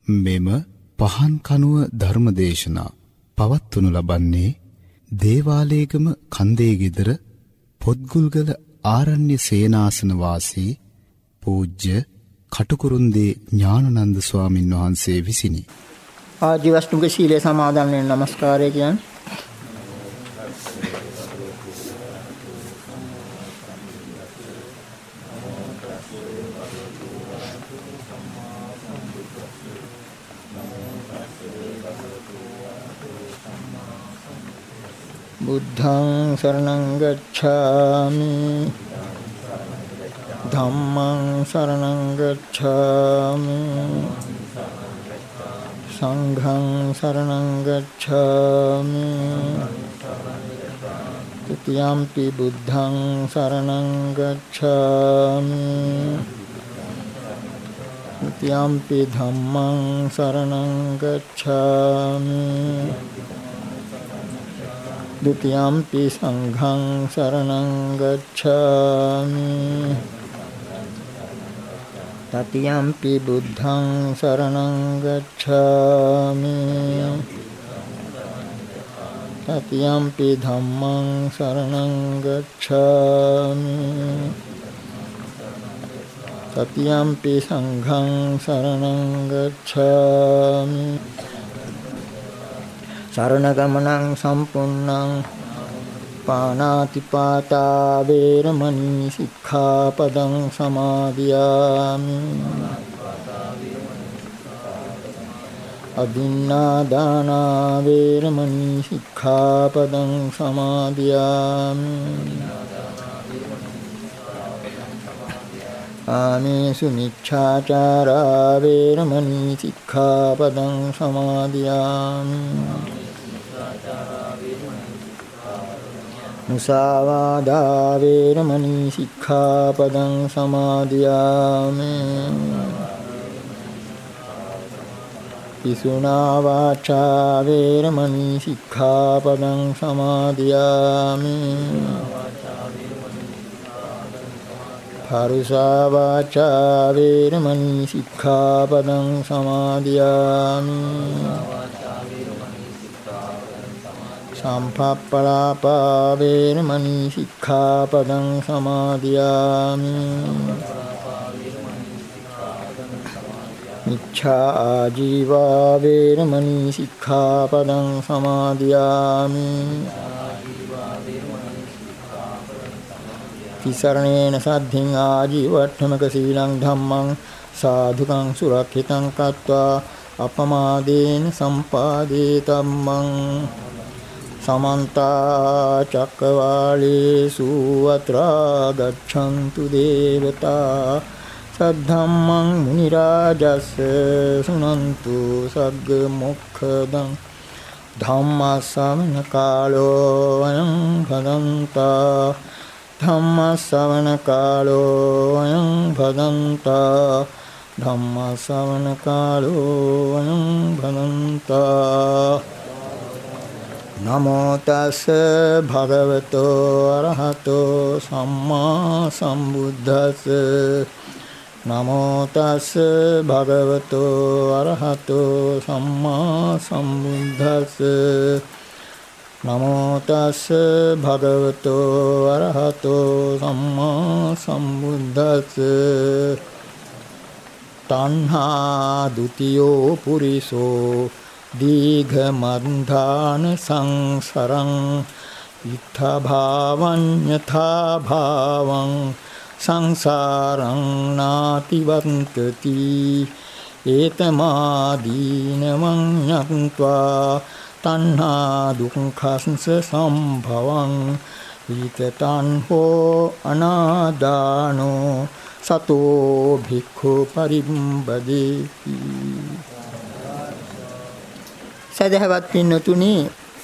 මෙම පහන් කනුව ධර්මදේශනා පවත්වනු ලබන්නේ දේවාලේගම කන්දේ ගෙදර පොත්ගුල්ගල ආරණ්‍ය සේනාසන වාසී පූජ්‍ය කටුකුරුන්දේ ඥානනන්ද ස්වාමින් වහන්සේ විසිනි. ආජීවශ්නුක ශීලයේ සමාදන් වෙන නමස්කාරය කියන්නේ බුද්ධං සරණං ගච්ඡාමි ධම්මං සරණං ගච්ඡාමි සංඝං සරණං ගච්ඡාමි තතියම්පි බුද්ධං සරණං ගච්ඡාමි තතියම්පි ධම්මං සරණං ගච්ඡාමි ဒုတိယံ පි සංඝං සරණං ගච්ඡාමි තතියම්පි බුද්ධං සරණං ගච්ඡාමි තතියම්පි ධම්මං සරණං ගච්ඡාමි තතියම්පි සංඝං සරණං ගච්ඡාමි සරණ ගමනං සම්පූර්ණං පාණාතිපාතා වේරමණී සික්ඛාපදං සමාදියාමි අදින්නා දාන වේරමණී සික්ඛාපදං සමාදියාමි ආමේසු මිච්ඡාචාරා වේරමණී සික්ඛාපදං සමාදියාමි මුසාවාදා වේරමණී සික්ඛාපදං සමාදියාමි පිසුනා වාචා වේරමණී සික්ඛාපදං සමාදියාමි පරුසා වාචා වේරමණී සික්ඛාපදං සමාදියාමි සම්පප්පලාපා වේරමණී සික්ඛාපදං සමාදියාමි මිච්ඡා ආජීවා වේරමණී සික්ඛාපදං සමාදියාමි තිසරණේන සද්ධින් ආජීවට්ඨමක සීලං ධම්මං සාධුකං සුරක්ෂිතං කତ୍වා අපමාදේන සම්පාදේ තම්මං සමන්ත චක්කවාලේසු අත්‍රා ගච්ඡන්තු දේවතා සද්ධම්මං මුනි රාජස් සුනන්තු සග්ග මොක්ඛදං ධම්ම ශ්‍රවණ කාලෝ අයං භදන්තා ධම්ම ශ්‍රවණ කාලෝ අයං භදන්තා ධම්ම ශ්‍රවණ කාලෝ අයං භදන්තා නමෝ තස් භගවතෝ අරහතෝ සම්මා සම්බුද්දස්ස නමෝ තස් භගවතෝ අරහතෝ සම්මා සම්බුද්දස්ස නමෝ තස් භගවතෝ අරහතෝ සම්මා සම්බුද්දස්ස තණ්හා ဒ ුතියෝ පුරිසෝ දීඝ මන්ධාන සංසරං ඉත්ථ භාවං යථා භාවං සංසාරං නාතිවන්තති ඒතමාදීනවං යත්වා තණ්හා දුක්ඛස්ස සම්භවං විතතං හෝ අනාදානෝ සතෝ භික්ඛු පරිම්බදේති. සදහවත් පින්නතුනි,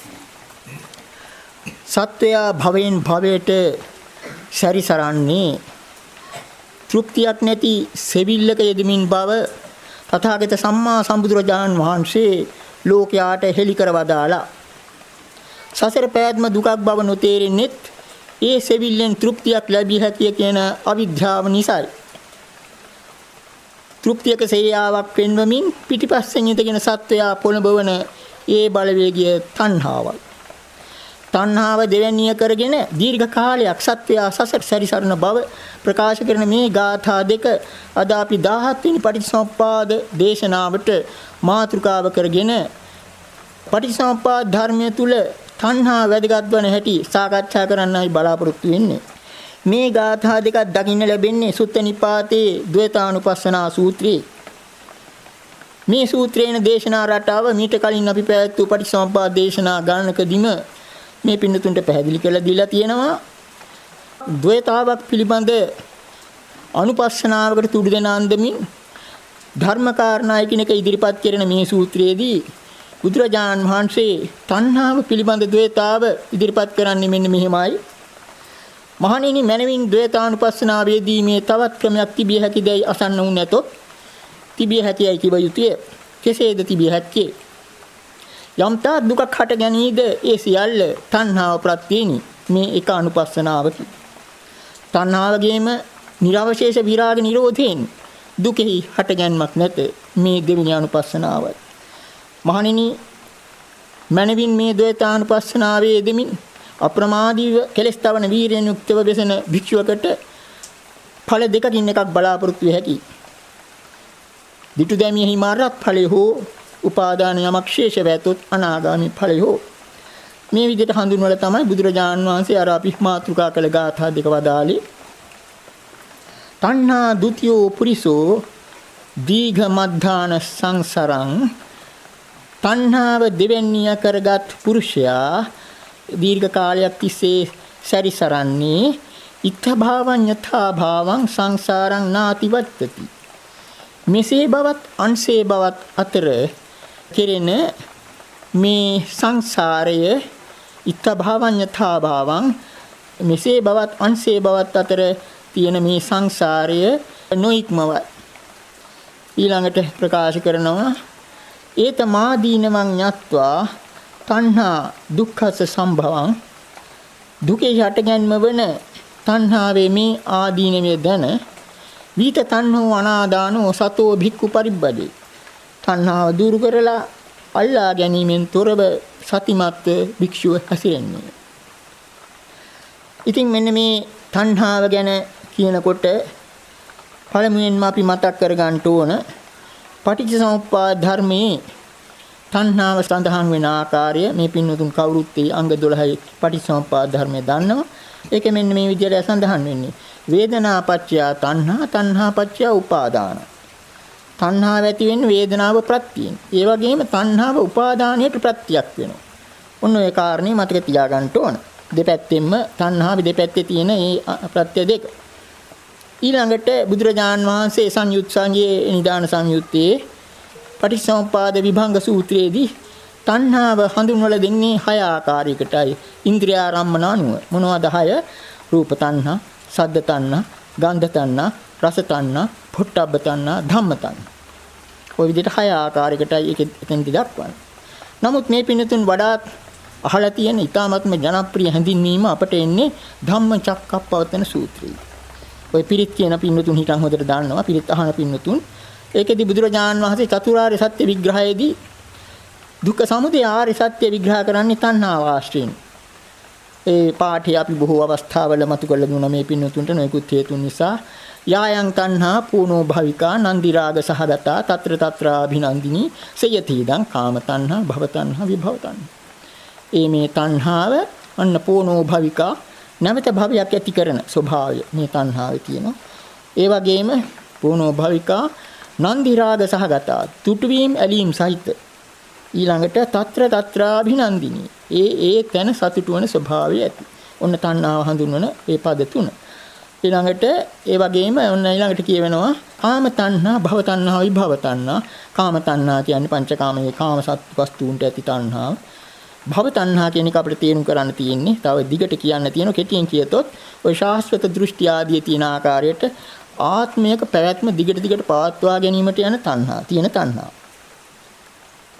සත්වයා භවයෙන් භවයට සැරිසරන්නේ තෘප්තියක් නැති සෙවිල්ලක යෙදමින් බව තථාගත සම්මා සම්බුදුරජාණන් වහන්සේ ලෝකයාට හෙළි කර වදාලා. සසර පැවැත්ම දුකක් බව නොතේරෙන්නේත් ඒ සෙවිල්ලෙන් තෘප්තියක් ලැබිය හැකිය කියන අවිද්‍යාව නිසායි. තෘප්තියක සේයාවක් පෙන්වමින් පිටිපස්සෙන් ඉඳගෙන සත්වයා පොළඹවන ඒ බලවේගය තණ්හාවයි. තණ්හාව දෙවැනිය කරගෙන දීර්ඝ කාලයක් සත්වයා සසර සැරිසරන බව ප්‍රකාශ කරන මේ ගාථා දෙක අද අපි 17 වෙනි පටිච්චසමුප්පාද දේශනාවට මාතෘකාව කරගෙන පටිච්චසමුප්පාද ධර්මය තුල තණ්හා වැදගත් වන හැටි සාකච්ඡා කරන්නයි බලාපොරොත්තු වෙන්නේ. මේ ගාථා දෙකක් දකින්න ලැබෙන්නේ සුත්ත නිපාතේ ද්වේතානුපස්සනා සූත්‍රයේ. මේ සූත්‍රේන දේශනා රටාව මීට කලින් අපි පැවැත්වූ පටිච්චසමුප්පාද දේශනා ගණනකදීම මේ පින්නතුන්ට පැහැදිලි කරලා දීලා තියෙනවා. ද්වේතාවක් පිළිබඳ අනුපස්සනාවකට තුඩු දෙන අන්දමින් ධර්මකාරණා එකිනෙක ඉදිරිපත් කරන මේ සූත්‍රයේදී බුදුරජාණන් වහන්සේ තණ්හාව පිළිබඳ ද්වේතාව ඉදිරිපත් කරන්නේ මෙන්න මෙහිමයි. මහණෙනි මනවින් ද්වේතානුපස්සනාවේදී මේ තවත් ක්‍රමයක් තිබිය හැකිදයි අසන්න වුණ නැතොත් තිබිය හැකියයි කිව යුතුය. කෙසේද තිබිය හැක්කේ? යම්තා දුකක් හට ගැනීද ඒ සියල්ල තණ්හාව ප්‍රත්‍යේනි. මේ එක අනුපස්සනාවකි. තණ්හාවගේම නිර්වශේෂ විරාග නිරෝධයෙන් දුකෙහි හටගැන්මක් නැත. මේ දෙවෙනි අනුපස්සනාවයි. මහණෙනි මනවින් මේ ද්වේතානුපස්සනාවේ යෙදෙමින් අප්‍රමාදීව කෙලස් තවන වීරියෙන් යුක්තව වෙසෙන භික්ෂුවකට ඵල දෙකකින් එකක් බලාපොරොත්තු වෙ හැකියි. දිටු දැමියෙහි මාර්ග ඵලය හෝ උපාදාන යමක් ශේෂ වැතොත් අනාගාමී ඵලය හෝ මේ විදිහට හඳුන්වලා තමයි බුදුරජාණන් වහන්සේ අර අපි මාතෘකා කළ ගාථා දෙක වදාළේ. තණ්හා ဒ ුතියෝ පුරිසෝ දීඝ මද්ධාන සංසරං. තණ්හාව දෙවැනිය කරගත් පුරුෂයා දීර්ඝ කාලයක් තිස්සේ සැරිසරන්නේ ඉත්ථ භාවං යථා භාවං සංසාරං නාතිවත්තති. මෙසේ බවත් අන්සේ බවත් අතර කෙරෙන මේ සංසාරය ඉත්ථ භාවං යථා භාවං මෙසේ බවත් අන්සේ බවත් අතර තියෙන මේ සංසාරය නොඉක්මවයි. ඊළඟට ප්‍රකාශ කරනවා ඒත මාදීනවං යත්වා තණ්හා දුක්ඛස සම්භවං. දුකේ හටගැන්ම වන තණ්හාවේ මේ ආදීනවේ දැන විත තණ්හෝ අනාදානෝ සතෝ භික්ඛු පරිබ්බදේ. තණ්හාව දුරු කරලා අල්ලා ගැනීමෙන් තොරව සතිමත් භික්ෂුව හැසිරෙන්නේ. ඉතින් මෙන්න මේ තණ්හාව ගැන කියනකොට පළමුවෙන්ම අපි මතක් කර ගන්න ඕන පටිච්චසමුප්පාද ධර්මයේ තණ්හාව සඳහන් වෙන ආකාරය මේ පින්නතුන් කවුරුත් ඒ අංග 12 පටිච්චසමුප්පාද ධර්මයේ දන්නවා. ඒක මෙන්න මේ විදිහට සඳහන් වෙන්නේ. වේදනා පත්‍ය තණ්හා තණ්හා පත්‍ය උපාදාන. තණ්හාව ඇති වෙන්නේ වේදනාව ප්‍රත්‍යයෙන්. ඒ වගේම තණ්හාව උපාදානයට ප්‍රත්‍යක් වෙනවා. ඔන්න ඔය කාරණේ මතක තියාගන්න ඕන. දෙපැත්තෙන්ම තණ්හාවේ දෙපැත්තේ තියෙන මේ ප්‍රත්‍ය දෙක. ඊළඟට බුදුරජාන් වහන්සේ සංයුත් සංඝයේ නිදාන සංයුත්තේ පටිච්චසමුප්පාද විභංග සූත්‍රයේදී තණ්හාව හඳුන්වලා දෙන්නේ 6 ආකාරයකටයි. ඉන්ද්‍රියාරම්මන අනුව. මොනවද 6? රූප තණ්හා, සද්ද තණ්හා, ගන්ධ තණ්හා, රස තණ්හා, පොට්ටබ්බ තණ්හා, ධම්ම තණ්හා. ඔය විදිහට 6 ආකාරයකටයි ඒක එතෙන්දි දක්වන්නේ. නමුත් මේ පින්නතුන් වඩාත් අහලා තියෙන ඊ타මත්ම ජනප්‍රිය හැඳින්වීම අපට එන්නේ ධම්මචක්කප්පවත්තන සූත්‍රය. ඔය පිරිත් කියන පින්නතුන් හිතන් හොදට දන්නවා. පිරිත් අහන පින්නතුන්. ඒකෙදි බුදුරජාණන් වහන්සේ චතුරාර්ය සත්‍ය විග්‍රහයේදී දුක්ඛ සමුදය ආර්ය සත්‍ය විග්‍රහ කරන්නේ තණ්හාව ආශ්‍රයෙන්. ඒ පාඨය අපි බොහෝ අවස්ථාවල මතු කරලා දුන්නා මේ පින්නතුන්ට නොයෙකුත් හේතුන් නිසා. යායන් තණ්හා පූනෝ භවිකා නන්දි රාග සහගතා తත්‍ර తත්‍රා අභිනන්දිනී සයති දං කාම තණ්හා භව තණ්හා විභව තණ්හා. මේ තණ්හාව අන්න පූනෝ භවිකා නැවත භවයක් ඇති කරන ස්වභාවය මේ තණ්හාවේ තියෙනවා. ඒ වගේම පූනෝ භවිකා නන්දි රාග සහගතා තුටුවීම් ඇලීම් සහිත. ඊළඟට తත්‍ර తත්‍රා අභිනන්දිනී ඒ තැන සතුටු වන ස්වභාවය ඇති. ඔන්න තණ්හාව හඳුන්වන ඒ පද තුන. ඊළඟට ඒ වගේම ඔන්න ඊළඟට කියවෙනවා කාම තණ්හා භව තණ්හා විභව තණ්හා. කාම තණ්හා කියන්නේ පංචකාමයේ කාම වස්තුන්ට ඇති තණ්හාව. භව තණ්හා කියන එක අපිට තේරුම් කරන්න තියෙන්නේ. තව දිගට කියන්න තියෙන කෙටියෙන් කියතොත් ඔය ශාස්ත්‍රත දෘෂ්ටි ආදී තියෙන ආකාරයට ආත්මයක පැවැත්ම දිගට පවත්වා ගැනීමට යන තණ්හා තියෙන තණ්හා.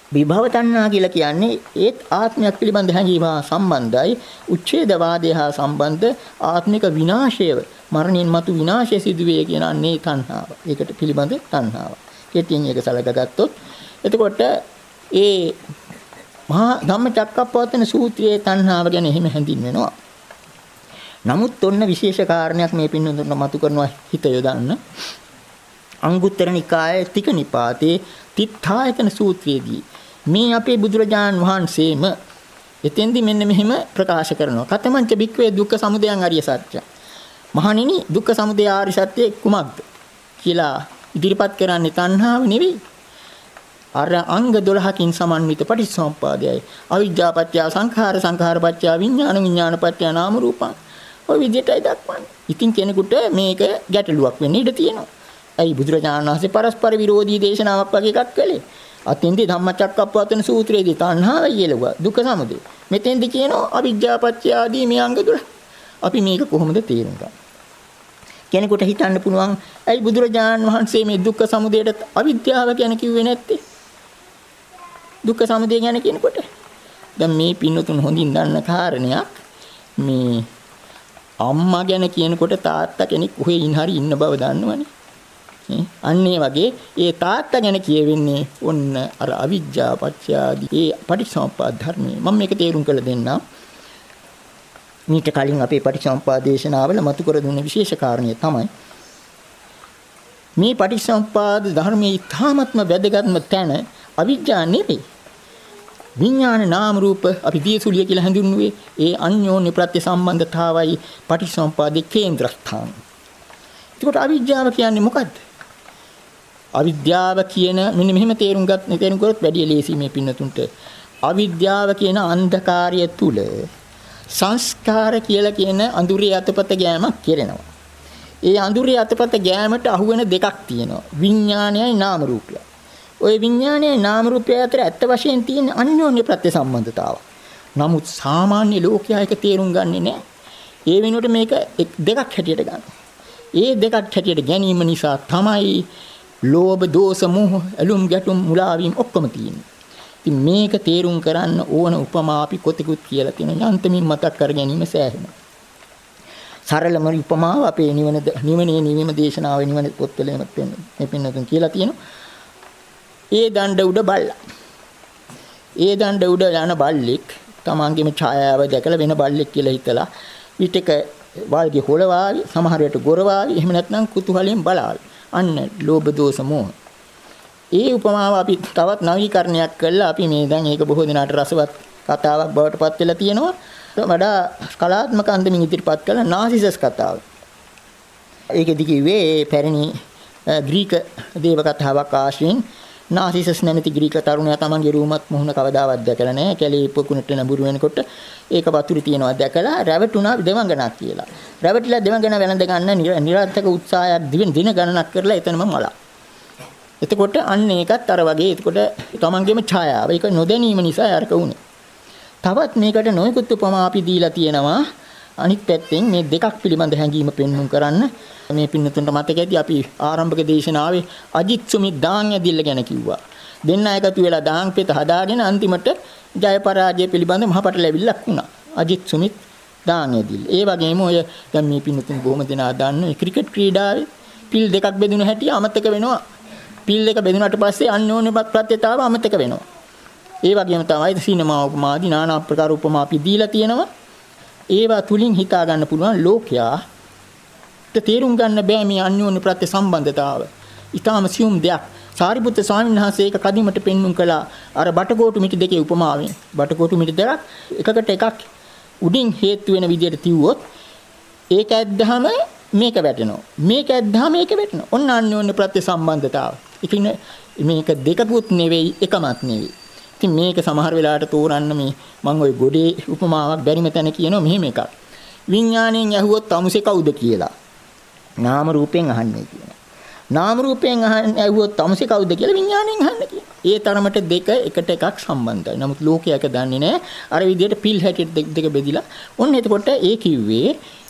විභව තණ්හා කියලා කියන්නේ ඒත් ආත්මයක් පිළිබඳ හැඟීම හා සම්බන්ධයි. උච්ඡේදවාදය හා සම්බන්ධ ආත්මික විනාශය, මරණින් මතු විනාශය සිදුවේ කියන අන්නේ තණ්හාව. ඒකට පිළිබඳ තණ්හාව. කෙටියෙන් ඒක සලකගත්තොත් එතකොට ඒ මහා ධම්මචක්කප්පවත්තන සූත්‍රයේ තණ්හාව ගැන එහෙම හැඳින්වෙනවා. නමුත් ඔන්න විශේෂ කාරණයක් මේ පින්නතුන්ට මතු කරනවා හිත යොදන්න. අංගුත්තර නිකායේ තික නිපාතේ තිත්ථායතන සූත්‍රයේදී මේ අපේ බුදුරජාණන් වහන්සේම එතෙන්දි මෙන්න මෙහෙම ප්‍රකාශ කරනවා. කතමංච බික්වේ දුක්ඛ සමුදයං අරිය සත්‍ය. මහණෙනි දුක්ඛ සමුදය ආර්ය සත්‍ය කුමක්ද කියලා ඉදිරිපත් කරන්නේ තණ්හාව නෙවෙයි. අර අංග 12කින් සමන්විත පටිච්චසමුප්පාදයයි. අවිජ්ජා පත්‍ය සංඛාර, සංඛාර පත්‍ය විඥාන, විඥාන පත්‍ය නාම රූපං. ඔය විදිහටයි දක්වන්නේ. ඉතින් කෙනෙකුට මේක ගැටලුවක් වෙන්න ඉඩ තියෙනවා. ඇයි බුදුරජාණන් වහන්සේ පරස්පර විරෝධී දේශනාවක් වගේ එකක් කළේ? අතින්දී ධම්මචක්කප්පවත්තන සූත්‍රයේදී තණ්හාවයි කියලුවා දුක්ඛ සමුදය. මෙතෙන්දි කියනවා අවිජ්ජා පත්‍ය ආදී මේ අංග 12. අපි මේක කොහොමද තේරුම් ගන්නේ? කෙනෙකුට හිතන්න පුළුවන් ඇයි බුදුරජාණන් වහන්සේ මේ දුක්ඛ සමුදයට අවිද්‍යාව ගැන කිව්වේ නැත්තේ? දුක්ඛ සමුදය ගැන කියනකොට දැන් මේ පින්නතුන් හොඳින් දන්න කාරණයක් මේ අම්මා ගැන කියනකොට තාත්තා කෙනෙක් ඔහේ ඉන්න ඉන්න බව දන්නවනේ. අන්න ඒ වගේ ඒ තාත්තා ගැන කියවෙන්නේ ඔන්න අර අවිජ්ජා පත්‍යාදී ඒ පටිච්චසමුප්පාද ධර්මයේ. මම මේක තේරුම් කරලා දෙන්නම්. මීට කලින් අපේ පටිච්චසමුප්පාද දේශනාවල මතු කර දුන්න විශේෂ කාරණය තමයි මේ පටිච්චසමුප්පාද ධර්මයේ ඊ타ත්ම වැදගත්ම තැන අවිජ්ජා නෙවෙයි. විඥාන නාම රූප අපි දියසුලිය කියලා හඳුන්වුවේ ඒ අන්‍යෝන්‍ය ප්‍රත්‍ය සම්බන්ධතාවයි පටිච්චසමුප්පාදේ කේන්ද්‍රස්ථාන. ඒකට අවිජ්ජාව කියන්නේ මොකද්ද? අවිද්‍යාව කියන මෙන්න මෙහෙම තේරුම් කරොත් වැඩි ලේසි මේ පින්නතුන්ට. අවිද්‍යාව කියන අන්ධකාරය තුල සංස්කාර කියලා කියන අඳුරේ අතපත ගෑමක් කෙරෙනවා. ඒ අඳුරේ අතපත ගෑමට අහු වෙන දෙකක් තියෙනවා. විඥානයයි නාම රූපයයි. ওই විඥානයයි නාම රූපය අතර ඇත්ත වශයෙන් තියෙන අන්‍යෝන්‍ය ප්‍රත්‍ය සම්බන්ධතාව. නමුත් සාමාන්‍ය ලෝකයා ඒක තේරුම් ගන්නේ නැහැ. ඒ වෙනුවට මේක දෙකක් හැටියට ගන්නවා. ඒ දෙකක් හැටියට ගැනීම නිසා තමයි ලෝභ, දෝෂ, මෝහ, අලුම් ගැටුම්, මුලාවීම් ඔක්කොම තියෙන්නේ. ඉතින් මේක තේරුම් කරන්න ඕන උපමා අපි කොතෙකුත් කියලා තියෙනවා. යන්තමින් මතක් කර ගැනීම සෑහෙනවා. සරලම උපමාව අපේ නිවන දේශනාවේ නිවන පොත්වල මේ පින්නතුන් කියලා තියෙනවා. ඒ දණ්ඩ උඩ බල්ලා. ඒ දණ්ඩ උඩ යන බල්ලෙක් තමන්ගේම ඡායාව දැකලා වෙන බල්ලෙක් කියලා හිතලා විටක වල්ගේ හොලවාවි, සමහර විට ගොරවාවි, එහෙම නැත්නම් කුතුහලයෙන් බලාවි. අන්න ලෝභ, දෝෂ, මෝහ. ඒ උපමාව අපි තවත් නවීකරණයක් කළා. අපි මේ දැන් ඒක බොහෝ දිනකට රසවත් කතාවක් බවට පත් වෙලා තියෙනවා. වඩා කලාත්මක අන්දමින් ඉදිරිපත් කළ නාසිසස් කතාව. ඒකෙදි කිව්වේ පැරණි ග්‍රීක දේව කතාවක් ආශ්‍රයෙන් නාසිසස් නැමැති ග්‍රීක තරුණයා තමන්ගේ රූමත් මුහුණ කවදාවත් දැකලා නැහැ. කැලේ පොකුණට නඹුරු වෙනකොට ඒක වතුරේ තියනවා දැකලා රැවටුණා දෙවඟනක් කියලා. රැවටිලා දෙවඟන වැළඳ ගන්න නිරර්ථක උත්සාහයක් දින ගණනක් කරලා එතනම මලා. එතකොට අන්න ඒකත් අර වගේ එතකොට තමන්ගේම ඡායාව ඒක නොදැනීම නිසා අරක උනේ. තවත් මේකට නොයෙකුත් උපමා අපි දීලා තියෙනවා. අනිත් පැත්තෙන් මේ දෙකක් පිළිබඳ හැඟීම පෙන්වුම් කරන්න මේ පින්නතුන්ට මතක ඇති අපි ආරම්භක දේශනාවේ අජිත් සුමිත් දාන් ඇදිල්ල ගැන කිව්වා. දෙන්න එකතු වෙලා දාන් පෙත හදාගෙන අන්තිමට ජය පරාජය පිළිබඳ මහපට ලැබිල්ලක් වුණා. අජිත් සුමිත් දාන් ඇදිල්ල. ඒ වගේම ඔය දැන් මේ පින්නතුන් බොහොම දෙනා දන්න ක්‍රිකට් ක්‍රීඩාවේ පිල් දෙකක් බෙදුණු හැටි අමතක වෙනවා. පිල් දෙක බෙදුණාට පස්සේ අන්‍යෝන්‍ය ප්‍රත්‍යතාව අමතක වෙනවා. ඒ වගේම තමයි සිනමා උපමාදී নানা ආකාර උපමා අපි දීලා තියෙනවා. ඒවා තුලින් හිතා ගන්න පුළුවන් ලෝකයා තේරුම් ගන්න බෑ මේ අන්‍යෝන්‍ය ප්‍රත්‍ය සම්බන්ධතාව. ඊටාම සියුම් දෙයක්. සාරිපුත්‍ර ස්වාමීන් වහන්සේ ඒක කදිමට පෙන්눔 කළා. අර බටකොටු මිටි දෙකේ උපමාවෙන්. බටකොටු මිටි දෙකක් එකකට එකක් උඩින් හේතු වෙන විදිහට තියුවොත් ඒක ඇද්දාම මේක වැටෙනවා. මේක ඇද්දාම මේක වැටෙනවා. ඔන්න අන්‍යෝන්‍ය ප්‍රත්‍ය සම්බන්ධතාව. ඉතින් මේක දෙකකුත් නෙවෙයි එකමත් නෙවෙයි. ඉතින් මේක සමහර වෙලාවට තෝරන්න මේ මම ওই ගොඩේ උපමාවක් බැරිම තැන කියනවා මෙහෙම එකක්. විඥාණයෙන් ඇහුවොත් තමුසේ කවුද කියලා. නාම රූපයෙන් අහන්නේ කියනවා. නාම රූපයෙන් ඇහුවොත් තමුසේ කවුද කියලා විඥාණයෙන් අහන්නේ කියනවා. ඒ තරමට දෙක එකට එකක් සම්බන්ධයි. නමුත් ලෝකයක දන්නේ නැහැ. අර විදිහට පිල් හැටියට දෙක බෙදිලා. ඔන්න එතකොට ඒ කිව්වේ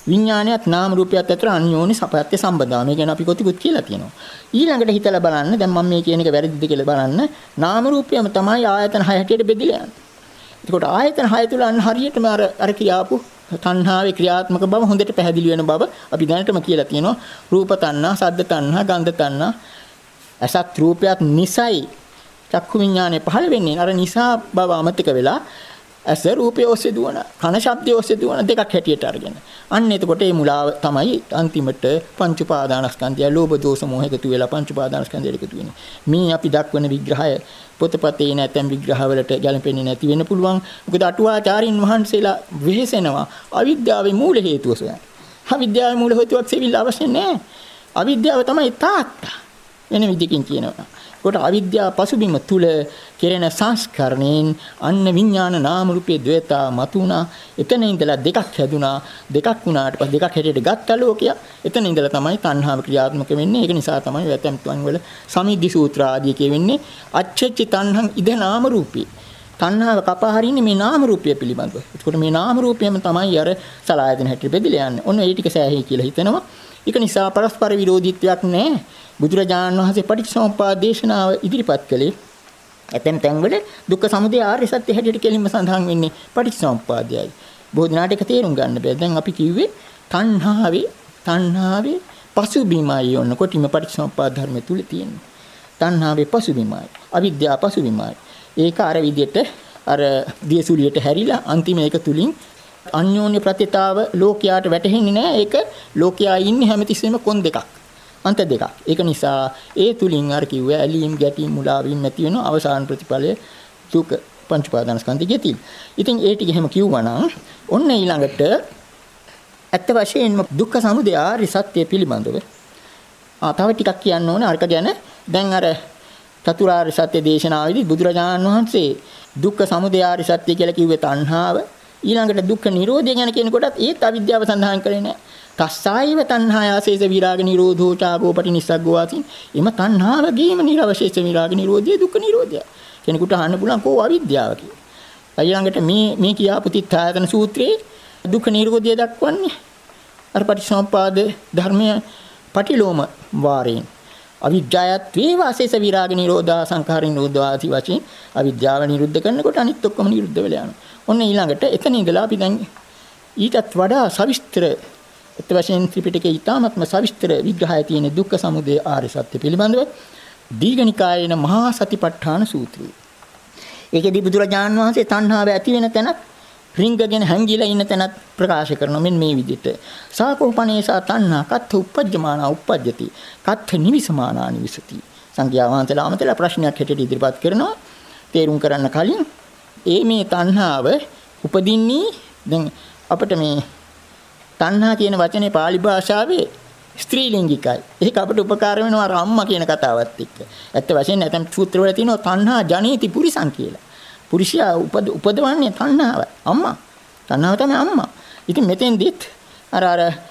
විඥානයත් නාම රූපයත් අතර අන්‍යෝන්‍ය සපත්‍ය සම්බන්ධතාව. මේ ගැන අපි කොටිකුත් කියලා තියෙනවා. ඊළඟට හිතලා බලන්න දැන් මම මේ කියන එක වැරදිද කියලා බලන්න. නාම රූපයම තමයි ආයතන 6 හැටියට බෙදලා යන්නේ. එතකොට ආයතන 6 තුල අන්න හරියටම අර කියාපු තණ්හාවේ ක්‍රියාත්මක බව හොඳට පැහැදිලි වෙන බව අපි දැනටම කියලා තියෙනවා. රූප තණ්හා, සද්ද තණ්හා, ගන්ධ තණ්හා. අසත් රූපයත් නිසයි චක්කු විඥානේ පහළ වෙන්නේ. අර නිසා බව අමතක වෙලා ඇස රූපය ඔස්සේ දුවන, කන ශබ්දය ඔස්සේ දුවන දෙකක් හැටියට අරගෙන. අන්න එතකොට මේ මුලාව තමයි අන්තිමට පංච උපාදානස්කන්ධය, ලෝභ දෝෂ මොහ එකතු වෙලා පංච උපාදානස්කන්ධය එකතු වෙන්නේ. මේ අපි දක්වන විග්‍රහය පොතපතේ නැත්නම් විග්‍රහවලට ගැලපෙන්නේ නැති වෙන්න පුළුවන්. මොකද අටුවාචාරින් වහන්සේලා වෙහෙසෙනවා අවිද්‍යාවේ මූල හේතුව සොයන්න. අවිද්‍යාවේ මූල හේතුවක් සෙවිල්ල අවශ්‍ය නැහැ. අවිද්‍යාව තමයි තාත්තා. වෙන විදිහකින් කියනවා. කොට අවිද්‍යාව පසුබිම තුල කෙරෙන සංස්කරණයෙන් අන්න විඥාන නාම රූපයේ ද්වේතා මතුණා. එතන ඉඳලා දෙකක් හැදුනා. දෙකක් වුණාට පස්සේ දෙකක් හැටියට ගත්ත ලෝකය. එතන ඉඳලා තමයි තණ්හාව ක්‍රියාත්මක වෙන්නේ. ඒක නිසා තමයි වැතම් තුන් වල සමිද්ධි සූත්‍ර ආදී කියවෙන්නේ අච්චච්ච තණ්හං ඉද නාම රූපී. තණ්හාව කපා හරින්නේ මේ නාම රූපය පිළිබඳව. ඒකට මේ නාම රූපයම තමයි අර සලආයතන හැටියට බෙදලා යන්නේ. ඔන්න ඒ ටික සෑහේ කියලා හිතනවා. ඒක නිසා පරස්පර විරෝධීත්වයක් නැහැ. බුදුරජාණන් වහන්සේ පටිච්චසමුප්පාද දේශනාව ඉදිරිපත් කළේ ඇතැම් තැන්වල දුක්ඛ සමුදය ආර්ය සත්‍ය හැටියට කෙලින්ම සඳහන් වෙන්නේ පටිච්චසමුප්පාදයයි. බොහෝ දිනාට ඒක තේරුම් ගන්න බෑ. දැන් අපි කිව්වේ තණ්හාවේ පසුබිමයි ඔන්න කොටිම පටිච්චසමුප්පාද ධර්මය තුල තියෙන්නේ. තණ්හාවේ පසුබිමයි, අවිද්‍යාව පසුබිමයි. ඒක අර විදිහට අර දියසුලියට හැරිලා අන්තිම එක තුලින් අන්‍යෝන්‍ය ප්‍රතිතාව ලෝකයාට වැටහෙන්නේ නැහැ. ඒක ලෝකයා ඉන්නේ හැමතිස්සෙම කොන් දෙකක්. අන්ත දෙකක්. ඒක නිසා ඒ තුලින් අර කිව්ව ඇලීම් ගැටීම් මුලාවීම් නැති වෙන අවසාන ප්‍රතිඵලය දුක පංච උපාදානස්කන්ධයේ තියෙන. ඉතින් ඒ ටික එහෙම කිව්වනම් ඔන්න ඊළඟට ඇත්ත වශයෙන්ම දුක්ඛ සමුදය ආර්ය සත්‍ය පිළිබඳව තව ටිකක් කියන්න ඕනේ අරක ගැන. දැන් අර චතුරාර්ය සත්‍ය දේශනාවේදී බුදුරජාණන් වහන්සේ දුක්ඛ සමුදය ආර්ය සත්‍ය කියලා කිව්වේ තණ්හාව. ඊළඟට දුක්ඛ නිරෝධය ගැන කියනකොටත් ඒත් අවිද්‍යාව සඳහන් කරේ නැහැ. තස්සායව තණ්හායාසේස විරාග නිරෝධෝ චාගෝපටි නිස්සග්ගෝ ආසින්. එම තණ්හාවගේම නිරවශේෂ විරාග නිරෝධය දුක්ඛ නිරෝධය. කෙනෙකුට අහන්න පුළුවන් කෝ අවිද්‍යාව කියලා. ඊළඟට මේ කියාපු තිත්තායතන සූත්‍රයේ දුක්ඛ නිරෝධය දක්වන්නේ අර පටිච්චසමුප්පාද ධර්මයේ පටිලෝම වාරයෙන්. අවිද්‍යාවත්වේ වාසේස විරාග නිරෝධා සංඛාර නිරෝධා ආදී වශයෙන් අවිද්‍යාව නිරුද්ධ කරනකොට අනිත් ඔක්කොම නිරුද්ධ වෙලා යනවා. ඔන්න ඊළඟට එතන ඉඳලා අපි දැන් ඊටත් වඩා සවිස්තර අත් වශයෙන් ත්‍රිපිටකයේ ඊටාත්ම සවිස්තර විග්‍රහය තියෙන දුක්ඛ සමුදය ආර්ය සත්‍ය පිළිබඳව දීඝනිකායේන මහා සතිපට්ඨාන සූත්‍රය. ඒකෙදී බුදුරජාණන් වහන්සේ තණ්හාව ඇති වෙන තැනත් රිංගගෙන හැංගිලා ඉන්න තැනත් ප්‍රකාශ කරනවා මෙන්න මේ විදිහට. සාකෝපනේසා තණ්හා කත්ථ උපජ්ජමානා උපජ්ජති කත්ථ නිවිසමානා නිවිසති. සංඛ්‍යා වහන්සේලා අමතලා ප්‍රශ්නයක් හැටියට ඉදිරිපත් කරනවා. තේරුම් කරන්න කලින් මේ තණ්හාව උපදින්නේ දැන් අපිට මේ තණ්හා කියන වචනේ pāli භාෂාවේ ස්ත්‍රීලිංගිකයි. ඒක අපිට උපකාර වෙනවා අර අම්මා කියන කතාවත් එක්ක. ඇත්ත වශයෙන්ම නැත්නම් සූත්‍රවල තියෙනවා තණ්හා ජනේති පුරිසං කියලා. පුරුෂයා උපදවන්නේ තණ්හාව. අම්මා. තණ්හාව තමයි අම්මා. ඉතින් මෙතෙන්දිත් අර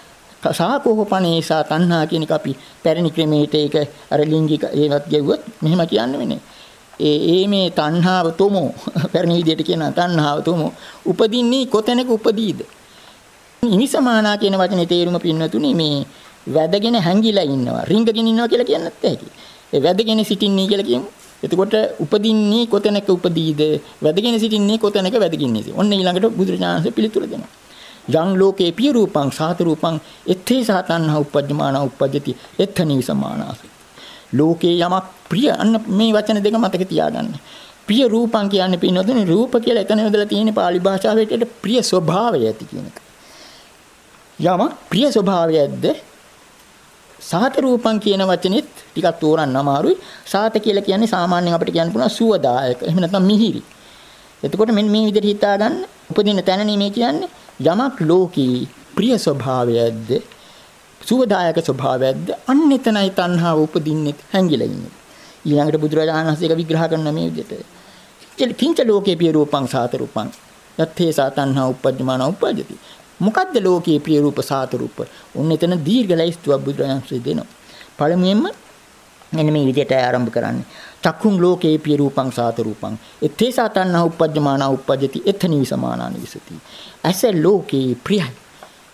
සාකෝපනේසා තණ්හා කියන එක අපි පැරණි ක්‍රමයට ඒක අර ලිංගික ඒවත් ගෙවුවොත් මෙහෙම කියන්න වෙන්නේ. මේ තණ්හාව තොමෝ පැරණි විදියට කියන තණ්හාව තොමෝ උපදින්නේ කොතැනක උපදීද? නිවිසමානා කියන වචනේ තේරුම පින්නතුනේ මේ වැදගෙන හැංගිලා ඉන්නවා. රිංගගෙන ඉන්නවා කියලා කියන්නත් ඇති. ඒ වැදගෙන සිටින්නේ කියලා කියමු. එතකොට උපදින්නේ කොතැනක උපදීද? වැදගෙන සිටින්නේ කොතැනක වැදගින්නේ. ඔන්න ඊළඟට බුදුරජාණන්සේ පිළිතුර දෙනවා. යං ලෝකේ පිය රූපං සාත රූපං එත්තේ සාතන්හා උපජ්ජමානා උපජ්ජති එත්ත නිවිසමානාස. ලෝකේ යමක් ප්‍රිය අන්න මේ වචන දෙක මතක තියාගන්න. ප්‍රිය රූපං කියන්නේ පින්නතුනේ රූප කියලා එතන යොදලා තියෙන pāli භාෂාවේ ප්‍රිය ස්වභාවය ඇති කියන එක. යමක් ප්‍රිය ස්වභාවයක්ද සාත රූපං කියන වචනේත් ටිකක් තෝරන්න අමාරුයි. සාත කියලා කියන්නේ සාමාන්‍යයෙන් අපිට කියන්න පුළුවන් සුවදායක. එහෙම නැත්නම් මිහිරි. එතකොට මෙන්න මේ විදිහට හිතා ගන්න. උපදින තැනනේ මේ කියන්නේ යමක් ලෝකී ප්‍රිය ස්වභාවයක්ද සුවදායක ස්වභාවයක්ද අන්න එතනයි තණ්හාව උපදින්නේ හැංගිලා ඉන්නේ. ඊළඟට බුදුරජාණන් වහන්සේ ඒක විග්‍රහ කරන මේ විදිහට. කිංච ලෝකේ පිය රූපං සාත රූපං යත්තේ සාතන්හා උපජ්ජමාන උපජ්ජති. මොකද්ද ලෝකයේ ප්‍රිය රූප සාත රූප? ඔන්න එතන දීර්ඝ ලයිස්තුවක් බුදුරජාණන්සේ දෙනවා. පළමුවෙන්ම මෙන්න මේ විදිහට ආරම්භ කරන්නේ. චක්කුං ලෝකේ ප්‍රිය රූපං සාත රූපං එත්තේ සාතන්හා උපජ්ජමාන උපජ්ජති එතනි විසමානා නිවිසති. ඇස ලෝකේ ප්‍රියයි.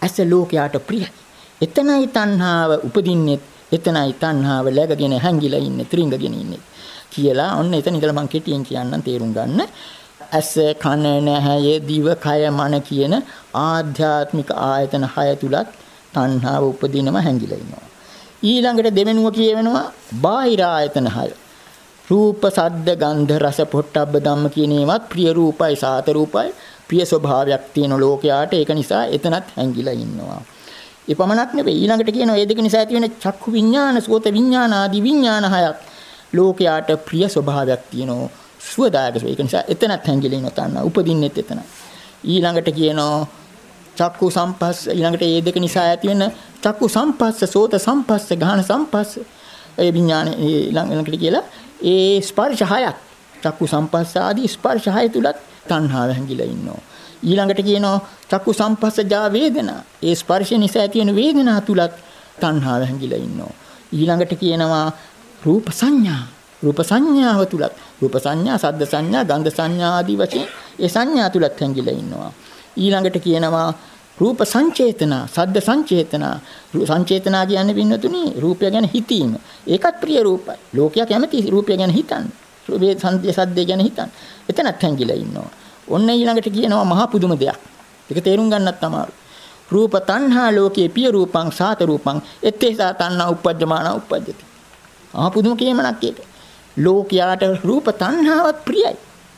ඇස ලෝකයට ප්‍රියයි. එතනයි තණ්හාව උපදින්නේ. එතනයි තණ්හාව läගගෙන හැංගිලා ඉන්නේ, ත්‍රිංගගෙන ඉන්නේ කියලා ඔන්න එතන ඉඳලා මම කෙටියෙන් කියන්නම් තේරුම් ගන්න. ඇස, කන, නැහැය, දිව, කය, මන කියන ආධ්‍යාත්මික ආයතන 6 තුලත් තණ්හාව උපදිනම හැංගිලා ඉන්නවා. ඊළඟට දෙවෙනුව කියවෙනවා බාහිර ආයතන 6. රූප, ශබ්ද, ගන්ධ, රස, පොට්ටබ්බ ධම්ම කියන ඒවාත් ප්‍රිය රූපයි, සාත රූපයි, ප්‍රිය ස්වභාවයක් තියෙන ලෝකයාට ඒක නිසා එතනත් හැංගිලා ඉන්නවා. ඒ පමණක් නෙවෙයි ඊළඟට කියනවා මේ දෙක නිසා ඇති වෙන චක්කු විඥාන, සෝත විඥාන ආදී විඥාන 6ක් ලෝකයාට ප්‍රිය ස්වභාවයක් තියෙනවා. සුවදායක ඒක නිසා එතනත් හැංගිලා ඉන්න තණ්හා උපදින්නෙත් එතන. ඊළඟට කියනවා චක්කු සම්පස්ස ඊළඟට මේ දෙක නිසා ඇති වෙන චක්කු සම්පස්ස, සෝත සම්පස්ස, ගාහන සම්පස්ස ඒ විඥාන ඊළඟට කියලා ඒ ස්පර්ශ 6ක් චක්කු සම්පස්ස ආදී ස්පර්ශ 6 තුලත් තණ්හාව හැංගිලා ඉන්නවා. ඊළඟට කියනවා චක්කු සම්පස්සජා වේදනා. ඒ ස්පර්ශ නිසා ඇති වෙන වේදනා තුලත් තණ්හාව හැංගිලා ඉන්නවා. ඊළඟට කියනවා රූප සංඥා. රූප සංඥාව තුලත් රූප සංඥා, ශබ්ද සංඥා, ගන්ධ සංඥා ආදී වශයෙන් ඒ සංඥා තුලත් හැංගිලා ඉන්නවා. ඊළඟට කියනවා රූප සංචේතනා, ශබ්ද සංචේතනා. සංචේතනා කියන්නේ පින්නතුනි රූපය ගැන හිතීම. ඒකත් ප්‍රිය රූපයි. ලෝකයා කැමති රූපය ගැන හිතන්න. රූපේ සද්ද ගැන හිතන්න. එතනත් හැංගිලා ඉන්නවා. ඔන්න ඊළඟට කියනවා මහා පුදුම දෙයක්. ඒක තේරුම් ගන්නත් අමාරුයි. රූප තණ්හා ලෝකේ පිය රූපං සාත රූපං එත්තේසා තණ්හා උපජ්ජමාන උපජ්ජති. මහා පුදුම කියමනක් ඒක. ලෝකයාට රූප තණ්හාවත් ප්‍රියයි.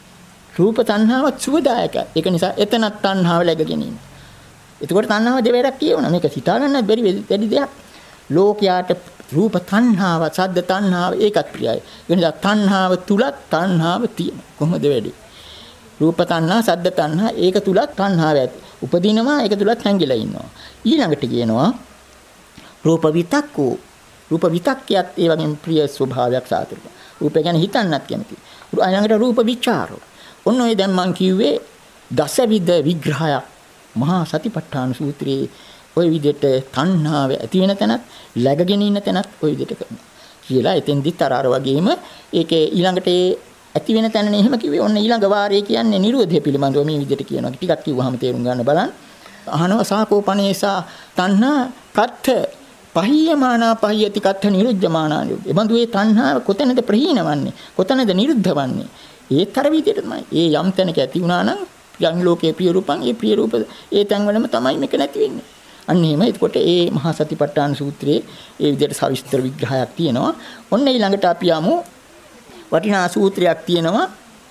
රූප තණ්හාවත් සුවදායකයි. ඒක නිසා එතනත් තණ්හාව läගගෙන ඉන්නේ. එතකොට තණ්හාව දෙවරක් කියවනවා. මේක හිතා ගන්න බැරි වැඩි දෙයක්. ලෝකයාට රූප තණ්හාව, සද්ද තණ්හාව ඒකත් ප්‍රියයි. ඒ නිසා තණ්හාව තුලත් තණ්හාව තියෙන. කොහොමද වෙන්නේ? රූප තණ්හා, සද්ද තණ්හා ඒක තුලත් තණ්හාව ඇති. උපදිනවා ඒක තුලත් හැංගිලා ඉන්නවා. ඊළඟට කියනවා රූප විතක්කෝ. රූප විතක්කයත් ඒ වගේම ප්‍රිය ස්වභාවයක් සාතුරුක. රූපය ගැන හිතන්නත් කැමති. ඊළඟට රූප විචාරෝ. ඔන්න ඔය දැන් මම කිව්වේ දසවිධ විග්‍රහයක් මහා සතිපට්ඨාන සූත්‍රයේ ওই විදිහට තණ්හාව ඇති වෙන තැනත් läගගෙන ඉන්න තැනත් ওই විදිහට කරනවා. කියලා එතෙන්දිත් අර වගේම ඒකේ ඊළඟට ඇති වෙන තැනනේ එහෙම කිව්වේ. ඔන්න ඊළඟ වාරයේ කියන්නේ නිරෝධය පිළිබඳව මේ විදිහට කියනවා. ටිකක් කිව්වහම තේරුම් ගන්න බලන්න. අහනව සාකෝපනේසා තණ්හා කත්ථ පහියමානා පහියති කත්ථ නිරුද්ධමානා. එබඳු ඒ තණ්හාව කොතැනද ප්‍රහීනවන්නේ? කොතැනද නිරුද්ධවන්නේ? ඒතර විදිහට තමයි. ඒ යම් තැනක ඇති වුණා නම් යම් ලෝකයේ ප්‍රිය රූපං ඒ ප්‍රිය රූප ඒ තැන්වලම තමයි මේක නැති වෙන්නේ. අන්න එහෙම. එතකොට ඒ මහා සතිපට්ඨාන සූත්‍රයේ ඒ විදිහට සවිස්තර විග්‍රහයක් තියෙනවා. ඔන්න ඊළඟට අපි යමු වටිනා සූත්‍රයක් තියෙනවා.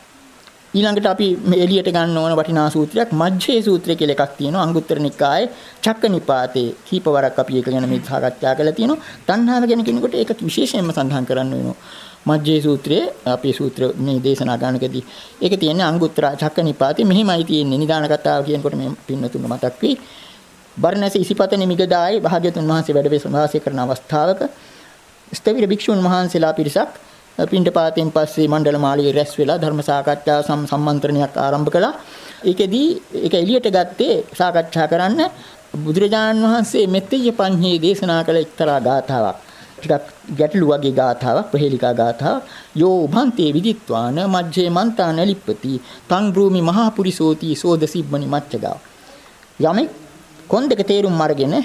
ඊළඟට අපි මේ එළියට ගන්න ඕන වටිනා සූත්‍රයක් මජ්ජේ සූත්‍රය කියලා එකක් තියෙනවා. අංගුත්තර නිකායේ චක්කනිපාතේ කීපවරක් අපි ඒක ගැන මේ සාකච්ඡා කරලා තියෙනවා. තණ්හාව ගැන කෙනෙකුට ඒක විශේෂයෙන්ම සඳහන් කරන්න වෙනවා. මජ්ජේ සූත්‍රයේ අපේ සූත්‍ර මේ දේශනා ගන්නකදී ඒක තියෙන්නේ අංගුත්තර චක්කනිපාතේ මෙහිමයි තියෙන්නේ. නිදාන කතාව කියනකොට මේ පින්නතුන් මතක් වෙයි. බර්ණැස ඉසිපතනේ මිගදායේ භාග්‍යතුන් වහන්සේ වැඩ වාසය කරන අවස්ථාවක ස්තවිර භික්ෂුන් වහන්සේලා පිරිසක් පිණ්ඩපාතයෙන් පස්සේ මණ්ඩල මාළිගේ රැස් වෙලා ධර්ම සාකච්ඡා සම්මන්ත්‍රණයක් ආරම්භ කළා. ඒකෙදී ඒක එළියට ගත්තේ සාකච්ඡා කරන්න බුදුරජාණන් වහන්සේ මෙත්තේ පඤ්ඤේ දේශනා කළ එක්තරා ගාථාවක්. ටිකක් ගැටළු වගේ ගාථාවක්, ප්‍රහේලිකා ගාථාවක්. යෝ උභන්තේ විදිත්වාන මජ්ජේ මන්තාන ලිප්පති තං භූමි මහා පුරිසෝති සෝද සිබ්බනි මච්චගා. යමෙක් කොන් දෙක තේරුම් අරගෙන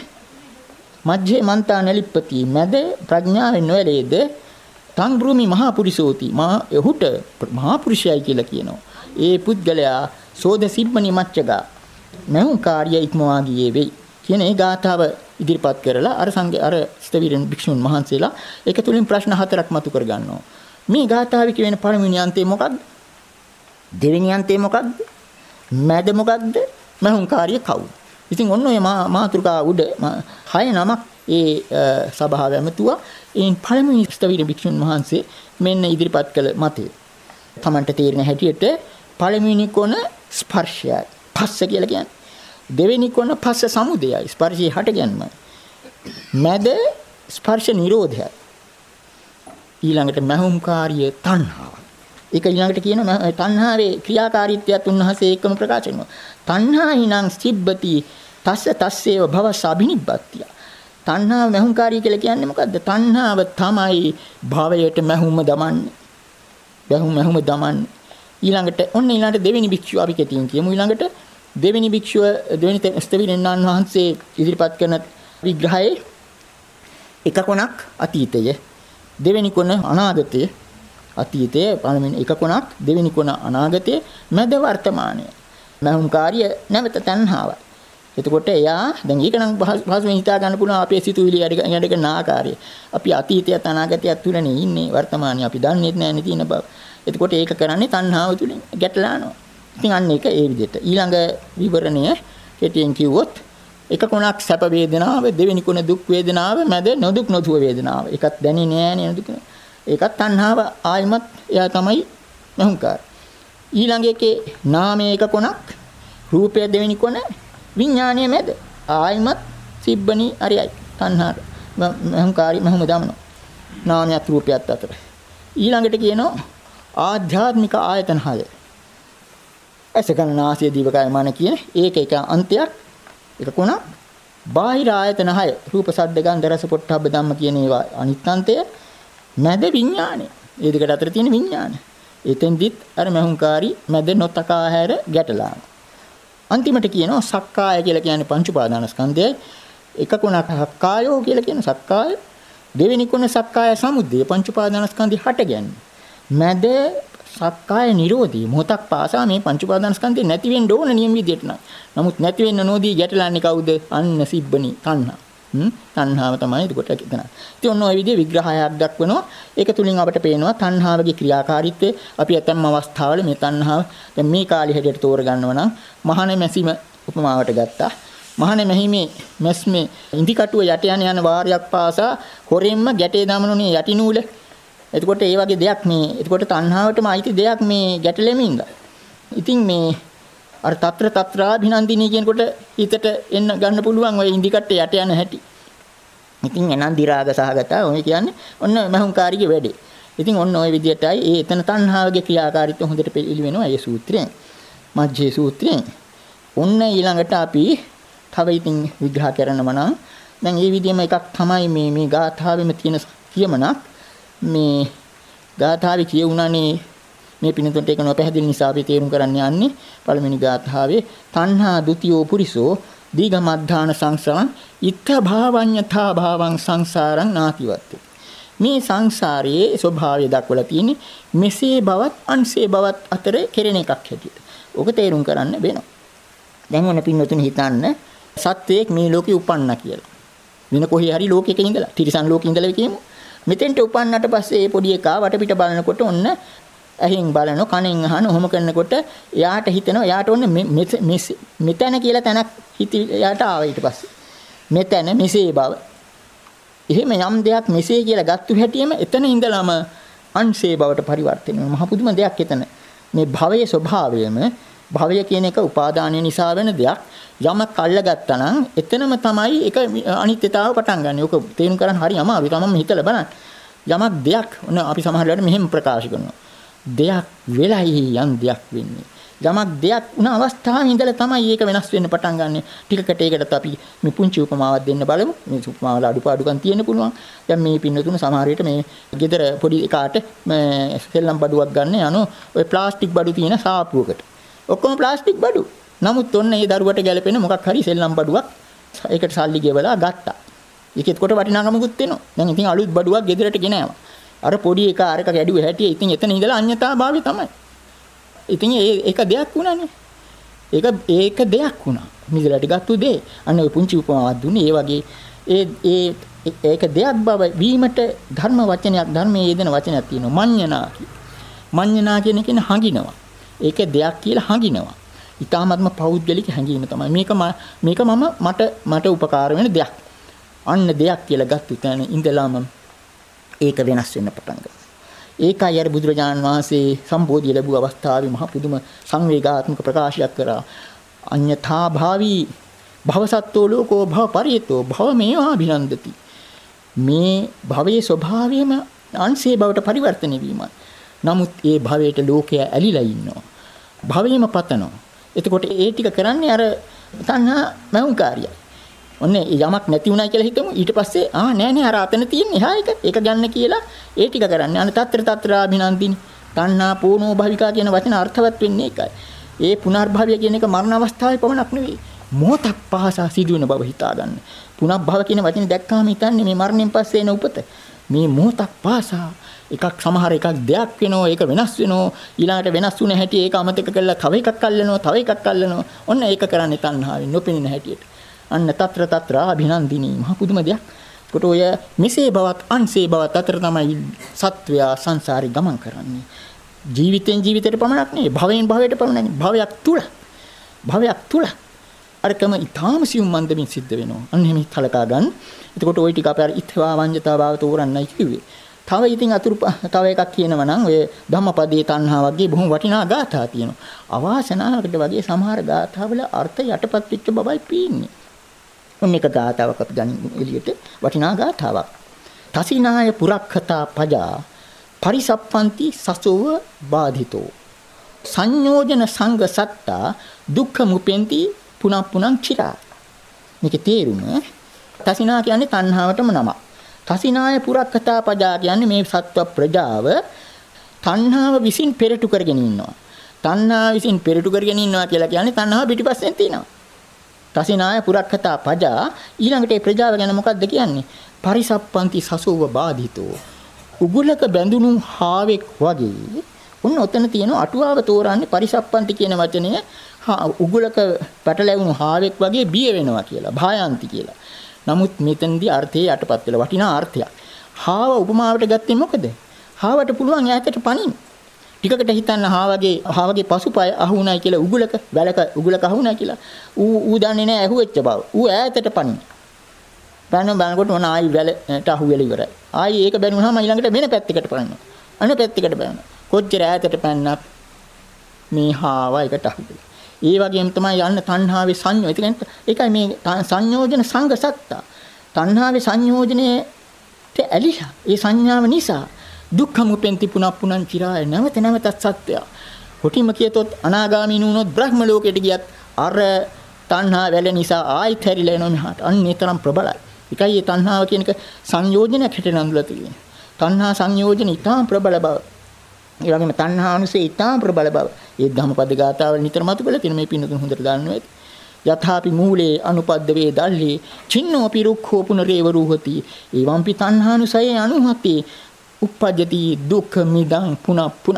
මජ්ජේ මන්තාන ලිප්පති මැද ප්‍රඥාවෙන් නොයලේද තං භූමි මහා පුරිසෝති එහුට මහා පුරුෂයයි කියලා කියනවා. ඒ පුද්ගලයා සෝද සිබ්බනි මච්චගා මහුන් කාර්ය ඉක්මවා ගියේ වෙයි කියන ඒ ගාථාව ඉදිරිපත් කරලා අර ස්තවිරන් භික්ෂුන් වහන්සේලා ඒක තුලින් ප්‍රශ්න 4ක් මතු කර ගන්නවා. මේ ගාථාවේ කියන පළවෙනි අන්තය මොකක්ද? දෙවෙනි අන්තය මොකක්ද? මැද මොකක්ද? මහුන් කාර්ය කවුද? ඉතින් ඔන්න ඔය මාතෘකා උඩ 6 නමක් ඒ සභාව ඇමතුවා. එයින් පළමුව ස්තවිර භික්ෂුන් වහන්සේ මෙන්න ඉදිරිපත් කළ මතය. තමන්ට තේරෙන හැටියට පළවෙනි කොන ස්පර්ශයයි. පස්ස කියලා කියන්නේ. දෙවෙනි කොන පස්ස සමුදයයි. ස්පර්ශයේ හටගැන්මයි. මැද ස්පර්ශ නිරෝධයයි. ඊළඟට මහුම්කාර්ය තණ්හාව. ඒක ඊළඟට කියන තණ්හාවේ ක්‍රියාකාරීත්වයත් උන්වහන්සේ එකම ප්‍රකාශ කරනවා. තණ්හාහිනං සිබ්බති තස්ස තස්සේව භවස අබිනිබ්බත්තිය. තණ්හාව මහුම්කාරී කියලා කියන්නේ මොකද්ද? තණ්හාව තමයි භවයට මහුම දමන්නේ. මහුම දමන්නේ. ඊළඟට දෙවෙනි භික්ෂුව අපි කෙටියෙන් කියමු. ඊළඟට දෙවෙනි භික්ෂුව දෙවෙනි ස්තවිරණන් වහන්සේ ඉදිරිපත් කරන විග්‍රහයේ එක කොනක් අතීතය, දෙවෙනි කොන අනාගතය. අතීතය පළවෙනි එක කොනක්, දෙවෙනි කොන අනාගතය, මැද වර්තමානය. මහුම්කාරිය නැවත තණ්හාවයි. එතකොට එයා දැන් ඒක නම් පහසුවෙන් හිතා ගන්න පුළුවන් අපේ සිතුවිලි යඩ කරන ආකාරය. අපි අතීතයත් අනාගතයත් තුලනේ ඉන්නේ. වර්තමානයේ අපි දන්නේ නැහැ නේ තියෙන බව. එතකොට ඒක කරන්නේ තණ්හාව තුලින් ගැටලා යනවා. ඉතින් අන්න ඒක ඒ විදිහට. ඊළඟ විවරණය කෙටියෙන් කිව්වොත් එක කොනක් සැප වේදනාව, දෙවෙනි කොන දුක් වේදනාව, මැද නොදුක් නොසුව වේදනාව. ඒකත් දැනෙන්නේ නැහැ නේද? ඒකත් තණ්හාව ආයිමත් එයා තමයි මහුම්කාර. ඊළඟ එකේ නාමයේ එක කොනක්, රූපය දෙවෙනි කොන, විඥානීය මැද ආයිමත් සිබ්බනි අරියයි තණ්හා මහුම්කාරී මහුම දමන නාමයක් රූපයත් අතර. ඊළඟට කියනවා ආධ්‍යාත්මික ආයතන 6. ඇස කන නාසය දිවකය මන කියන ඒක එක අන්තයක්, එක කොනක්. බාහිර ආයතන 6 රූප ශබ්ද ගන්ධ රස පොට්ටබ්බ ධම්ම කියන ඒවා අනිත් අන්තය. මැද විඥානය. ඒ දෙකට අතර තියෙන විඥානය. එතෙන්දිත් අර මහුම්කාරී මැද නොතකා හැර ගැටලා. අන්තිමට කියනවා සක්කාය කියලා කියන්නේ පංච උපාදානස්කන්ධයයි. එක කොනක් සක්කායෝ කියලා කියන සක්කාය. දෙවෙනි කොන සක්කාය සමුද්දය පංච උපාදානස්කන්ධي හටගන්නේ. මැද සක්කාය නිරෝධී මොහොතක් පාසා මේ පංච උපාදානස්කන්ධේ නැති වෙන්න ඕන නියම විදියට නම්. නමුත් නැති වෙන්න නොදී ගැටලන්නේ කවුද? අන්න සිබ්බනි තණ්හා. තණ්හාව තමයි එතකොට එතන. ඉතින් ඔන්න ඔය විදිහේ විග්‍රහයක් දක්වනවා. ඒක තුලින් අපිට පේනවා තණ්හාවගේ ක්‍රියාකාරීත්වය. අපි ඇතැම් අවස්ථාවල මේ තණ්හාව දැන් මේ කාලේ හැටියට තෝරගන්නවා නම් මහාන මැසිම උපමාවට ගත්තා. මහාන මැහිමේ මැස්මේ ඉන්දිකටුව යට යන වාරයක් පාසා හොරෙන්ම ගැටේ දමනුනේ යටි නූල. එතකොට ඒ වගේ දෙයක් මේ එතකොට තණ්හාවටම අයිති දෙයක් මේ ගැටලෙමින්ද. ඉතින් මේ අර తත්‍ර අභිනන්දිනී කියනකොට හිතට එන්න ගන්න පුළුවන් ඔය ඉන්දිකට්ටේ යට යන හැටි. ඉතින් එනන්දි රාග සහගත ඔය කියන්නේ ඔන්න මහුම්කාරිගේ වැඩේ. ඉතින් ඔන්න ඔය විදියටයි ඒ එතන තණ්හාවගේ ක්‍රියාකාරීත්වය හොඳට පිළිලි වෙනවා ඒ සූත්‍රයෙන්. මජ්ජේ සූත්‍රයෙන්. ඔන්න ඊළඟට අපි තව ඉතින් විග්‍රහ කරනවා නම් දැන් මේ විදියම එකක් තමයි මේ ගාථාවෙම තියෙන කියමනක්. මේ ගාථාවේ කියුණානේ මේ පිනතුන්ට ඒක නොපැහැදිලි නිසා අපි තේරුම් කරන්න යන්නේ පළවෙනි ගාථාවේ තණ්හා ဒ ුතියෝ පුරිසෝ දීඝමද්ධාන සංසාරං ඉත්ථ භාවඤ්ඤතා භාවං සංසාරං නාතිවත්ති. මේ සංසාරයේ ස්වභාවය දක්වලා තියෙන්නේ මෙසේ බවත් අන්සේ බවත් අතර කෙරෙන එකක් හැටියට. ඕක තේරුම් කරන්න වෙනවා. දැන් ඔන්න පින්නතුන් හිතන්න සත්වයක් මේ ලෝකේ උපන්නා කියලා. වෙන කොහේ හරි ලෝකයක ඉඳලා තිරිසන් ලෝකෙ ඉඳලා කියමු. මෙතෙන්ට උපන්නට පස්සේ මේ පොඩි එකා වටපිට බලනකොට ඔන්න ඇහෙන් බලන කනෙන් අහන ඔහොම කරනකොට එයාට හිතෙනවා එයාට ඔන්න මෙතන කියලා තැනක් එයාට ආවා ඊට පස්සේ. මෙතන මෙසේ බව. එහෙම යම් දෙයක් මෙසේ කියලා ගත්තු හැටියෙම එතන ඉඳලම අන්සේ බවට පරිවර්තන වෙනවා. මහ පුදුම දෙයක් එතන. මේ භවයේ ස්වභාවයම භවය කියන එක උපාදානය නිසා වෙන දෙයක්. යමක් අල්ලගත්තා නම් එතනම තමයි ඒක අනිත්‍යතාව පටන් ගන්න. ඕක තේරුම් ගන්න හරි අමාරුයි. තමම හිතලා බලන්න. යමක් දෙයක් ඔන්න අපි සමහර වෙලාවට මෙහෙම ප්‍රකාශ කරනවා. දෙයක් වෙලයි යම් දෙයක් වෙන්නේ. යමක් දෙයක් උන අවස්ථාවේ ඉඳලා තමයි ඒක වෙනස් වෙන්න පටන් ගන්න. ටිකකට ඒකට අපි මේ පුංචි උපමාවක් දෙන්න බලමු. මේ උපමාවල අඩුපාඩුකම් තියෙන්න පුළුවන්. දැන් මේ පින්නතුන සමහර විට මේ ගෙදර පොඩි එකාට මේ සෙල්ලම් බඩුවක් ගන්න යනවා. ඔය ප්ලාස්ටික් බඩු තියෙන සාප්පුවකට. ඔක්කොම ප්ලාස්ටික් බඩු. නමුත් ඔන්න ඒ දරුවට ගැලපෙන මොකක් හරි සෙල්ලම් බඩුවක් ඒකට සල්ලි ගෙවලා ගත්තා. ඒකෙත් කොට වටිනාකමකුත් වෙනවා. දැන් ඉතින් අලුත් බඩුවක් ගෙදරට ගෙනාවා. අර පොඩි එක අරක ගැඩුවේ හැටි ඉතින් එතන ඉඳලා අඤ්ඤතාභාවය තමයි. ඉතින් ඒක දෙයක් වුණානේ. ඒක දෙයක් වුණා. මිදලට ගත්තු දේ. අන්න ඔය පුංචි උපමාවක් දුන්නේ. ඒ වගේ ඒක දෙයක් බව වීමට ධර්ම වචනයක් ධර්මයේ යෙදෙන වචනයක් තියෙනවා. මඤ්ඤණා කියන. මඤ්ඤණා කියන එක හංගිනවා. ඒක දෙයක් කියලා හංගිනවා. ඊටාත්ම පෞද්ගලික හැඟීම තමයි. මේක මට උපකාර වෙන දෙයක්. අන්න දෙයක් කියලා ගත්තු තැන ඉඳලාම ඒක වෙනස් වෙන්න පටන් ගන්නවා. ඒකයි අර බුදුරජාණන් වහන්සේ සම්බෝධිය ලැබුව අවස්ථාවේ මහ පුදුම සංවේගාත්මක ප්‍රකාශයක් කරා. අඤ්ඤතා භාවී භවසත්තෝ ලෝකෝ භව පරියතෝ භව මේවා අභිනන්දති. මේ භවයේ ස්වභාවයම අංශේ බවට පරිවර්තනය වීමයි. නමුත් ඒ භවයට ලෝකය ඇලිලා ඉන්නවා. භවයේම පතනවා. එතකොට ඒ ටික කරන්නේ අර තණ්හා මෞංකාරියයි. ඔන්නේ යමක් නැති වුණා කියලා හිතමු. ඊට පස්සේ නෑ අර අතන තියෙන එහා ඒක ගන්න කියලා ඒ ටික කරන්නේ. අනේ తත්‍ර අභිනන්දිනි. තණ්හා පෝනෝ භවිකා කියන වචන අර්ථවත් වෙන්නේ ඒකයි. ඒ පුනර්භවය කියන එක මරණ අවස්ථාවේ පමණක් නෙවෙයි. මොහොතක් පහසා සිදුවෙන බව හිතා ගන්න. පුනර්භව කියන වචනේ දැක්කාම හිතන්නේ මේ මරණයෙන් පස්සේ එන උපත. මේ මොහොතක් පහසා එකක් සමහර එකක් දෙයක් වෙනවා, ඒක වෙනස් වෙනවා, ඊළඟට වෙනස් වුණ හැටි ඒක අමතක කරලා තව එකක් අල්ලනවා, තව එකක් අල්ලනවා. ඔන්න ඒක කරන්නේ තණ්හාවෙන් නොපෙනෙන හැටියට. අන්න తත්‍ර తත්‍ර අභිනන්දිනී මහ පුදුම දෙයක්. කොට ඔය මෙසේ බවත් අන්සේ බවත් අතර තමයි සත්වයා සංසාරේ ගමන් කරන්නේ. ජීවිතෙන් ජීවිතයට පමණක් නෙවෙයි, භවයෙන් භවයට පමණක් නෙවෙයි, භවයක් තුල අරකම ඊටාම සියුම් මන්දමින් සිද්ධ වෙනවා. අන්න එහෙම හිතලකා ගන්න. එතකොට ওই ටික අපි අර ඉත්වා වංජතා භාව තෝරන්නයි කිව්වේ. තව ඉතින් තව එකක් කියනවා නම් ඔය ධම්මපදයේ තණ්හා වගේ බොහොම වටිනා ගාථා තියෙනවා. අවාසනාවකට වගේ සමහර ගාථාවල අර්ථ යටපත් වෙච්ච බවයි පේන්නේ. ඔන්න එක ගාථාවක් අපි ගනිමු එළියට. වටිනා ගාථාවක්. තසිනාය පුරක්ඛතා පජා පරිසප්පන්ති සසෝව බාධිතෝ සංයෝජන සංග සත්තා දුක්ඛ මුපෙන්ති පුනප්පුනං චිරා. මේකේ තේරුම තසිනා කියන්නේ තණ්හාවටම නමක්. තසිනාය පුරක්ඛතා පජා කියන්නේ මේ සත්ව ප්‍රජාව තණ්හාව විසින් පෙරටු කරගෙන ඉන්නවා. තණ්හාව විසින් පෙරටු කරගෙන ඉන්නවා කියලා කියන්නේ තණ්හාව පිටිපස්සෙන් තියෙනවා. තසිනාය පුරක්ඛතා පජා ඊළඟට ඒ ප්‍රජාව ගැන මොකක්ද කියන්නේ? පරිසප්පන්ති සසෝව බාධිතෝ. උගුලක බැඳුණු හාවෙක් වගේ. ඔන්න ඔතන තියෙන අටුවාව තෝරන්නේ පරිසප්පන්ති කියන වචනය උගුලක පැටලැවුණු හාවෙක් වගේ බිය වෙනවා කියලා. භායන්ති කියලා. නමුත් මෙතනදී අර්ථය යටපත් වෙලා වටිනා අර්ථයක්. හාව උපමාවට ගත්තේ මොකද? හාවට පුළුවන් ඈතට පනින්න. ටිකකට හිතන්න හාවගේ පසුපය අහුණයි කියලා උගුලක අහුණයි කියලා. ඌ දන්නේ නැහැ ඇහුවෙච්ච බව. ඌ ඈතට පනින්න. බලනකොට මොන ආයි වැලට අහුවෙලා ඉවරයි. ආයි ඒක බැනුනහම ඊළඟට වෙන පැත්තකට පනිනවා. අන පැත්තකට බැලනවා. කොච්චර ඈතට පැන්නත් මේ හාව එකට අහුවෙලා. ඒ වගේම තමයි යන්න තණ්හාවේ සංයෝජන. ඒ කියන්නේ ඒකයි මේ සංයෝජන සංග සත්තා. තණ්හාවේ සංයෝජනයේ ඇලිලා ඒ සංඥාව නිසා දුක්ඛම උපෙන්ති පුනප්පුනං චිරාය නැවතත් සත්‍යය. කොටිම කියතොත් අනාගාමී නුනොත් බ්‍රහ්ම ලෝකයට ගියත් අර තණ්හා වැල නිසා ආයිත් හැරිලා එනවා මෙහාට. අන්නේ තරම් ප්‍රබලයි. ඒකයි මේ තණ්හාව කියන එක සංයෝජනයක් හැට නඳුලා තියෙන්නේ. තණ්හා සංයෝජන ඉතාම ප්‍රබල බව. ඒ වගේම තණ්හානුසේ ඉතාම ප්‍රබල බව. ඒ ධම්මපද ගාථාවල නිතර මතු කරලා තියෙන මේ පින්නතුන් හොඳට දන්නවා ඇති. යථාපි මූලේ අනුපද්දවේ දල්ලි චින්නෝපි රුක්ඛෝ පුනරේව රූහති. එවම්පි තණ්හානුසයේ අනුහති උප්පජ්ජති දුක්ඛ මිදං පුනප්පුන.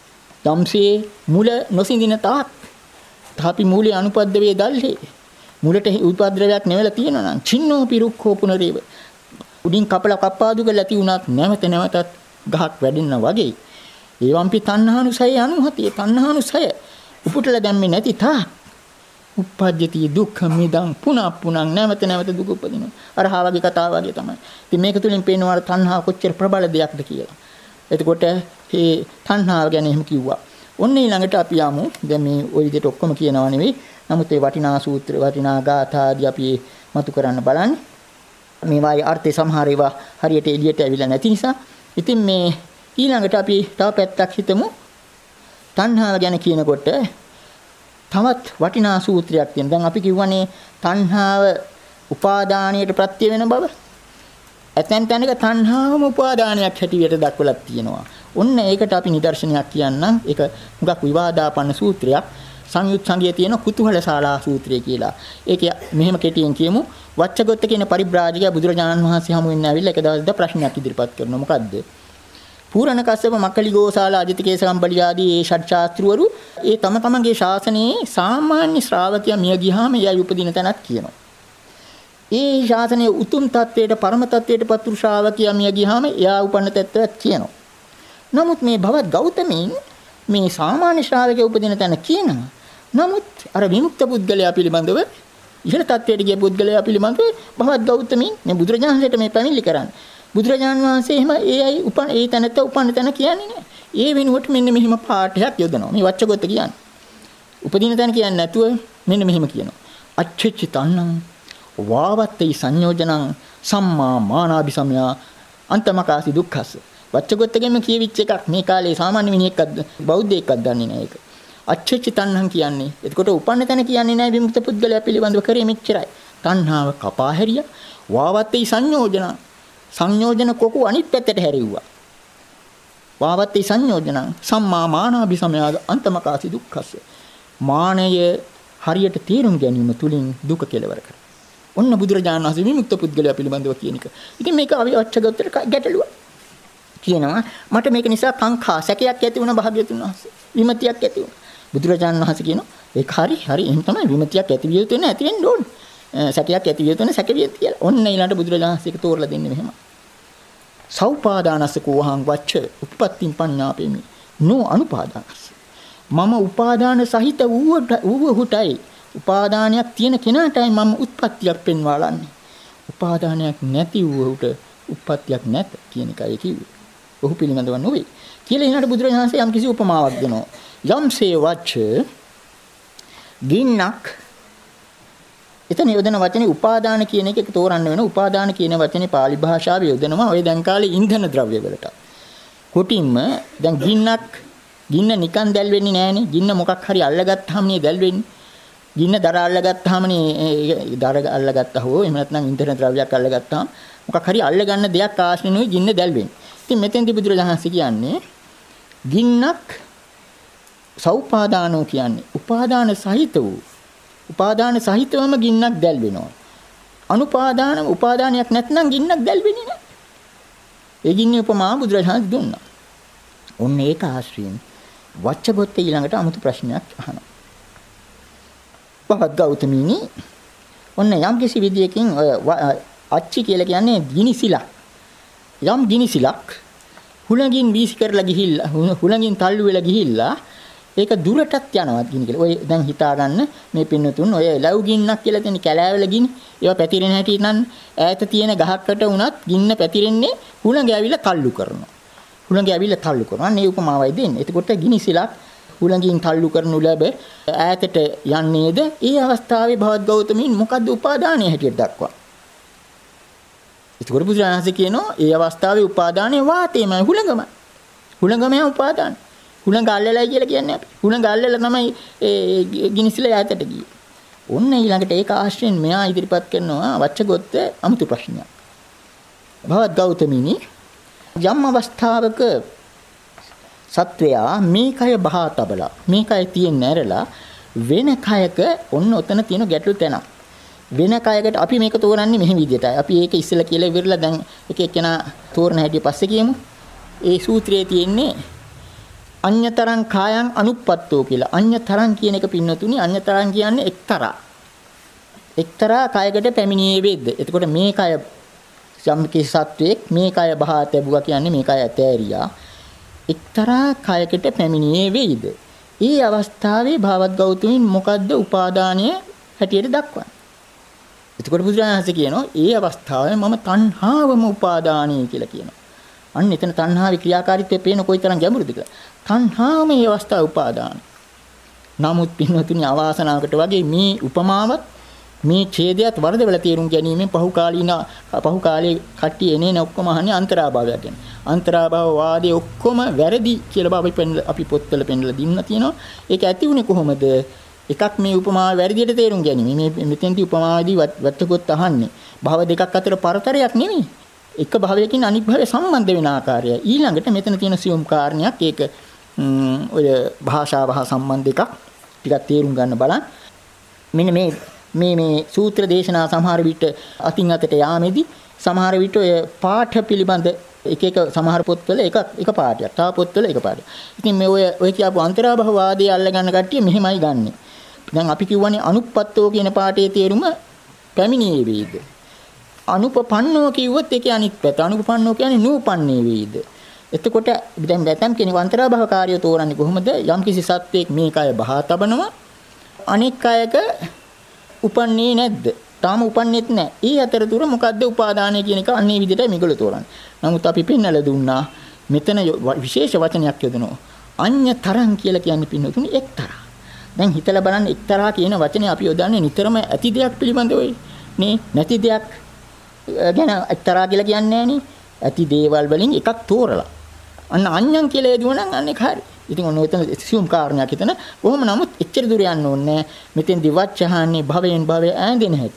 ධම්සේ මුල නොසින්දින තාක් තාපි මූලේ අනුපද්දවේ දල්ලි මුලට උපද්‍රවයක් නෙවෙලා තියෙනවා නම් චින්නෝපි රුක්ඛෝ පුනරේව උඩින් කප්පාදු කරලා තියුණත් නැවතත් ගහක් වැඩෙන්න වගේ. ඒවම්පි තණ්හානුසය අනුහතිය තණ්හානුසය උපුටලා දැම්මේ නැති තා උප්පජ්ජති දුක්ඛ මිදං පුනප්පුනං නැවත දුක උපදිනවා. අර හාවගේ කතාව වගේ තමයි. ඉතින් මේක තුලින් පේනවා තණ්හාව කොච්චර ප්‍රබල දෙයක්ද කියලා. එතකොට මේ තණ්හාව ගැන එහෙම කිව්වා. ඔන්න ඊළඟට අපි යමු. දැන් මේ ওই විදිහට ඔක්කොම කියනවා නෙවෙයි. නමුත් මේ වටිනා සූත්‍ර වටිනා ගාථා ආදී අපි මතු කරන්න බලන්නේ. මේවායේ අර්ථය සමහර ඒවා හරියට එළියට ඇවිල්ලා නැති නිසා. ඉතින් මේ ඊළඟට අපි තව පැත්තක් හිතමු. තණ්හාව ගැන කියනකොට තවත් වටිනා සූත්‍රයක් තියෙනවා. දැන් අපි කියවනේ තණ්හාව උපාදානයට ප්‍රත්‍ය වෙන බව. ඇතැම් තැනක තණ්හාවම උපාදානයක් හැටියට දක්වලා තියෙනවා. ඔන්න ඒකට අපි නිදර්ශනයක් කියන්නම්. ඒක හුඟක් විවාදාපන්න සූත්‍රයක්. සංයුත් සංගයේ තියෙන කුතුහල ශාලා සූත්‍රය කියලා. ඒක මෙහෙම කෙටියෙන් කියමු. වච්චගොත්ත කියන පරිබ්‍රාජකයා බුදුරජාණන් වහන්සේ හමු වෙන්න ඇවිල්ලා එක දවසක් ප්‍රශ්නයක් ඉදිරිපත් කරනවා. මොකද්ද? පූරණ කස්සප මක්කලි ගෝසාල අජිතකේස කම්බලි ආදී ඒ ෂඩ් ශාස්ත්‍රවරු ඒ තම තමන්ගේ ශාසනයේ සාමාන්‍ය ශ්‍රාවකයා මිය ගියාම එයා උපදින තැනක් කියනවා. ඒ ශාසනයේ උතුම් තත්වයට පරම තත්වයට පත්තු ශ්‍රාවකයා මිය ගියාම එයා උපන්න තත්වයක් කියනවා. නමුත් මේ භවත් ගෞතමීන් මේ සාමාන්‍ය ශ්‍රාවකයා උපදින තැන කියනවා. නමුත් අර විමුක්ත පුද්ගලයා පිළිබඳව ඉහළ තත්වයට ගිය පුද්ගලයා පිළිබඳව භවත් ගෞතමීන් මේ බුදුරජාණන්සේට මේ පැමිණිලි කරන්නේ. බුදුරජාණන් වහන්සේ එහෙම ඒ තැනට උපන්න තැන කියන්නේ නැහැ. ඒ වෙනුවට මෙන්න මෙහිම පාඨයක් යොදනවා. මේ වච්චගොත්ත කියන්නේ. උපදින තැන කියන්නේ නැතුව මෙන්න මෙහිම කියනවා. අච්චච්චිතන්නං වාවත්තේ සංයෝජනං සම්මා මානාபிසමයා අන්තමකාසි දුක්ඛස්ස. වච්චගොත්තගෙම කියවිච්ච එකක් මේ කාලේ සාමාන්‍ය මිනිහෙක්වත් බෞද්ධයෙක්වත් දන්නේ නැහැ ඒක. අච්චච්චිතන්නං කියන්නේ. එතකොට උපන්න තැන කියන්නේ නැහැ විමුක්ත පුද්ගලයා පිළිබඳව කරේ මෙච්චරයි. තණ්හාව කපා හැරියා. වාවත්තේ සංයෝජන කොකු අනිත් පැත්තට හැරෙව්වා. වාවත්තේ සංයෝජන සම්මා මානාபிසමයා අන්තමකාසි දුක්ඛස්ස. මානය හරියට තේරුම් ගැනීම තුලින් දුක කෙලවර කරනවා. ඔන්න බුදුරජාණන් වහන්සේ විමුක්ත පුද්ගලයා පිළිබඳව කියන එක. ඉතින් මේක අවිවච්ඡගතට ගැටලුවක්. කියනවා මට මේක නිසා කාංකා සැකයක් ඇති වුණා භාග්‍යතුන් වහන්සේ. විමතියක් ඇති වුණා. බුදුරජාණන් වහන්සේ කියනවා ඒක හරි එහෙම තමයි විමතියක් ඇති විය යුතු නැති වෙන්න ඕනේ. සැකයක් ඇති විය යුතු නැ සැක විය කියලා. ඔන්න ඊළඟට බුදුරජාණන් වහන්සේ ඒක තෝරලා දෙන්නේ මෙහෙම. සෞපාදානස්ස කෝහං වච්ච උප්පත්තිම් පඤ්ඤාපේමි. නෝ අනුපාදානස්ස. මම උපාදාන සහිත වූවහුටයි උපාදානයක් තියෙන කෙනාටයි මම උත්පත්තියක් පෙන්වාලන්නේ. උපාදානයක් නැති වූවහුට උත්පත්තියක් නැත කියන එකයි කිව්වේ. ඔහු පිළිබඳව නොවේ. කියලා ඊළඟට බුදුරජාණන් වහන්සේ යම් කිසි උපමාවක් දෙනවා. යම්සේ වච්ච ගින්නක් එතන යොදන වචනේ උපාදාන කියන එක තෝරන්න වෙන. උපාදාන කියන වචනේ pāli භාෂාවේ යොදනවා ඔය දැන් කාලේ ඉන්ධන ද්‍රව්‍ය වලට. කොටින්ම දැන් ගින්න නිකන් දැල් වෙන්නේ නැහනේ. ගින්න මොකක් හරි අල්ලගත්තාම නේ දැල් වෙන්නේ. ගින්න දර අල්ලගත්තාම නේ දර අල්ලගත්තා හෝ එහෙම නැත්නම් ඉන්ධන ද්‍රව්‍යයක් අල්ලගත්තාම මොකක් හරි අල්ලගන්න දෙයක් ආශ්‍රේණුයි ගින්න දැල් වෙන්නේ. ඉතින් මෙතෙන්දී බුදුරජාණන් කියන්නේ ගින්නක් සෞපාදානෝ කියන්නේ උපාදාන සහිත වූ උපාදාන සහිතවම ගින්නක් දැල් වෙනවා. උපාදානයක් නැත්නම් ගින්නක් දැල් වෙන්නේ නැහැ. ඒ ගින්නේ උපමා බුදුරජාණන් දුන්නා. ඔන්න ඒක ආශ්‍රයෙන් වච්චගොත්ත ඊළඟට 아무තු ප්‍රශ්නයක් අහනවා. බවත් ගෞතමීනි ඔන්න යම් කිසි විදියකින් අච්චි කියලා කියන්නේ ගිනිසිලක්. යම් ගිනිසිලක් හුළඟින් වීසි කරලා ගිහිල්ලා හුළඟින් තල්ලු වෙලා ගිහිල්ලා ඒක දුරටත් යනවා ගිනි කියලා. ඔය දැන් හිතා ගන්න මේ පින්නතුන් ඔය ලැබු ගින්නක් කියලා තියෙන කැලෑවල ගිනි ඒවා පැතිරෙන හැටි නම් ඈත තියෙන ගහකට වුණත් ගින්න පැතිරෙන්නේ හුළඟ ඇවිල්ලා තල්ලු කරනවා. හුළඟ ඇවිල්ලා තල්ලු කරනවා. අන්න ඒ උපමාවයි දෙන්නේ. එතකොට ගිනිසිලක් හුළඟින් තල්ලු කරනු ලැබ ඈතට යන්නේද? ඒ අවස්ථාවේ භවත් ගෞතමීන් මොකද්ද උපාදානය හැටියට දක්වන්නේ? එතකොට බුදුරජාණන්සේ කියනවා ඒ අවස්ථාවේ උපාදානයේ වාතේමයි හුළඟමයි. හුළඟමයි උපාදාන. හුළඟ අල්ලලයි කියලා කියන්නේ අපි. හුළඟ අල්ලලා තමයි ඒ ගිනිසිල ඈතට ගියේ. ඔන්න ඊළඟට ඒක ආශ්‍රයෙන් මෙයා ඉදිරිපත් කරනවා වච්චගොත්ත අමුතු ප්‍රශ්නයක්. භවත් ගෞතමීනි යම් අවස්ථාවක සත්වයා මේ කය බහා තබලා මේ කය තියෙන ඇරලා වෙන කයක ඔන්න ඔතන තියෙන ගැටලු තැනක්. වෙන කයකට අපි මේක තෝරන්නේ මෙහෙම විදිහටයි. අපි ඒක ඉස්සෙල්ලා කියලා ඉවරලා දැන් එක එක්කෙනා තෝරන හැටි පස්සේ කියමු. ඒ සූත්‍රයේ තියෙන්නේ අඤ්‍යතරං කායං අනුප්පත්තෝ කියලා. අඤ්‍යතරං කියන එක පින්නතුනි අඤ්‍යතරං කියන්නේ එක්තරා කයකට පැමිණියේ වේද. එතකොට මේ කය යම් කිසි සත්වයක් මේ කය බහා තැබුවා කියන්නේ මේ කය ඇතෑරියා. එක්තරා කයකට පැමිණියේ වේද. ඒ අවස්ථාවේ භාවත් ගෞතමීන් මොකද්ද උපාදානය හැටියට දක්වන්නේ. එතකොට බුදුරජාණන් වහන්සේ කියනවා ඒ අවස්ථාවේ මම තණ්හාවම උපාදානයි කියලා කියනවා. අන්න එතන තණ්හාවේ ක්‍රියාකාරීත්වය පේන කොයිතරම් ගැඹුරුද කියලා. තණ්හාවම ඒ අවස්ථාවේ උපාදාන. නමුත් පින්වතුනි අවාසනාවකට වගේ මේ උපමාවත් මේ ඡේදයත් වරදවල තේරුම් ගැනීමෙන් පහු කාලේ කට්ටිය එනේ ඔක්කොම අහන්නේ අන්තරාභාවයක් ගැන. අන්තරාභාව වාදයේ ඔක්කොම වැරදි කියලා අපි පොත්වල පෙන්නලා දින්න තියෙනවා. ඒක ඇති උනේ කොහොමද? එකක් මේ උපමාව වැරදියට තේරුම් ගැනීම. මේ මෙතෙන්දී උපමාවේදී වච්චගොත් අහන්නේ භව දෙකක් අතර පරතරයක් නෙමෙයි. එක භවයකින් අනිත් භවය සම්බන්ධ වෙන ආකාරය. ඊළඟට මෙතන තියෙන සියුම් කාරණයක් ඒක ඔය භාෂාව හා සම්බන්ධ එකක් ටිකක් තේරුම් ගන්න බලන්න. මෙන්න මේ සූත්‍ර දේශනා සමහර විට අතින් අතට යාමේදී සමහර විට ඔය පාඨ පිළිබඳ එක සමහර පොත්වල එක පාඩයක්. තව පොත්වල එක පාඩයක්. ඉතින් මේ ඔය කියපු අන්තරාභව වාදයේ අල්ලගන්න කට්ටිය මෙහෙමයි ගන්නෙ. දැන් අපි කියවනේ අනුප්පත්තෝ කියන පාඨයේ තේරුම පැමිණියේ වේද. අනුපපන්නෝ කිව්වොත් ඒකේ අනිත් පැත්ත. අනුපපන්නෝ කියන්නේ නූපන්නේ වේද. එතකොට දැන් දැතම් කෙනෙක් අන්තරාභව කාර්යය තෝරන්නේ කොහොමද? යම්කිසි සත්වයක් මේ කය බහා තබනවා. අනෙක් කයක උපන්නේ නැද්ද? තාම උපන්නේත් නැහැ. ඒ අතරතුර මොකද්ද උපාදානය කියන එක අන්නේ විදිහට මේගොල්ලෝ තෝරන්නේ. නමුත් අපි පෙන්නලා දුන්නා මෙතන විශේෂ වචනයක් යොදනවා. අඤ්‍යතරං කියලා කියන්නේ පින්නතුනි එක්තරා. දැන් හිතලා බලන්න එක්තරා කියන වචනේ අපි යොදන්නේ නිතරම ඇති දෙයක් පිළිබඳවයි. නේ නැති දෙයක් ගැන එක්තරා කියලා කියන්නේ නෑනේ. ඇති දේවල් වලින් එකක් තෝරලා. අන්න අඤ්ඤං කියලා යදුවනම් අන්න ඒක හරි. ඉතින් ඔන්න ඔතන සියුම් කාරණයක් හිතන කොහොම නමුත් එච්චර දුර යන්න ඕනේ. මෙතෙන් දිවච්චහන්නේ භවයෙන් භවය ඈඳෙන හැටි.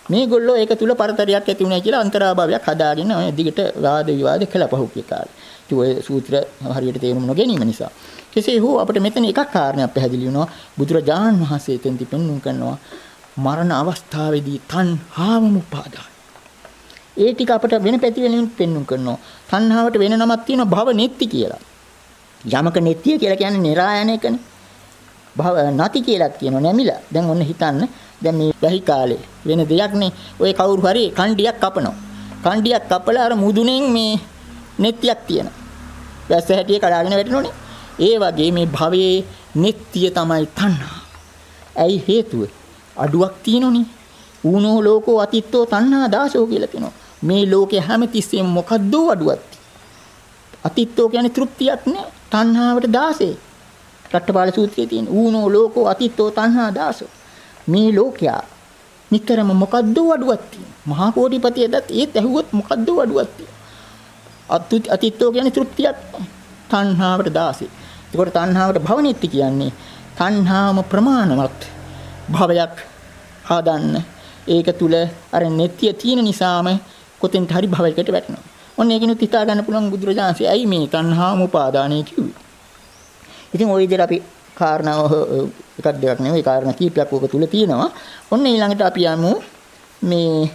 මේගොල්ලෝ ඒක තුල පරතරයක් ඇති වුණා කියලා අන්තරාභාවයක් හදාගෙන ඔය දිගට වාද විවාද කළා පහුගිය කාලේ. ඒ ඔය සූත්‍ර හරියට තේරුම් නොගැනීම නිසා. කෙසේ හෝ අපිට මෙතන එකක් කාරණයක් පැහැදිලි වෙනවා. බුදුරජාණන් වහන්සේ එතෙන්දි පෙන්වුම් කරනවා මරණ අවස්ථාවේදී තණ්හාවම උපාදාන. ඒ ටික අපිට වෙන පැති වෙනින් පෙන්වුම් කරනවා. තණ්හාවට වෙන නමක් තියෙනවා භව නෙත්ති කියලා. යමක නෙත්තිය කියලා කියන්නේ නිරායන එකනේ. භව නැති කියලා කියනවා නැමිලා. දැන් ඔන්න හිතන්න දැන් මේ වැහි කාලේ වෙන දෙයක් නේ. ඔය කවුරු හරි කණ්ඩියක් කපනවා. කණ්ඩියක් කපලා අර මුදුනෙන් මේ නෙත්තියක් තියෙනවා. වැස්ස හැටියේ කඩාගෙන වැටෙනෝනේ. ඒ වගේ මේ භවයේ නෙත්තිය තමයි තණ්හා. ඇයි හේතුව? අඩුවක් තියෙනෝනේ. ඌනෝ ලෝකෝ අතිත්තෝ තණ්හා දාසෝ කියලා කියනවා. මේ ලෝකේ හැමතිස්සෙම මොකද්ද අඩුවක්? අතිත්තෝ කියන්නේ තෘප්තියක් නේ. තණ්හාවට දාසේ. රට්ටපාල සූත්‍රයේ තියෙන ඌනෝ ලෝකෝ අතිත්තෝ තණ්හා දාසෝ. මේ ලෝකයා නිතරම මොකද්ද අඩුවක් තියෙනවා. මහා කෝටිපතියදත් ඒත් ඇහුවොත් මොකද්ද අඩුවක් තියෙනවා. අතිත්තෝ කියන්නේ තෘප්තියක්. තණ්හාවට දාසේ. ඒකට තණ්හාවට භවනිත්‍ය කියන්නේ තණ්හාම ප්‍රමාණවත් භවයක් හදන්න. ඒක තුල අර නෙත්‍ය තියෙන නිසාම කොතෙන්ට හරි භවයකට වැටෙනවා. ඔන්න ඒකිනුත් හිතා ගන්න පුළුවන් බුදුරජාණන්සේ ඇයි මේ තණ්හාම උපාදානය කිව්වේ. ඉතින් ওই විදිහට අපි කාරණාව එකක් දෙකක් නෙවෙයි කාරණා කීපයක් ඔක තුල තියෙනවා. ඔන්න ඊළඟට අපි යමු මේ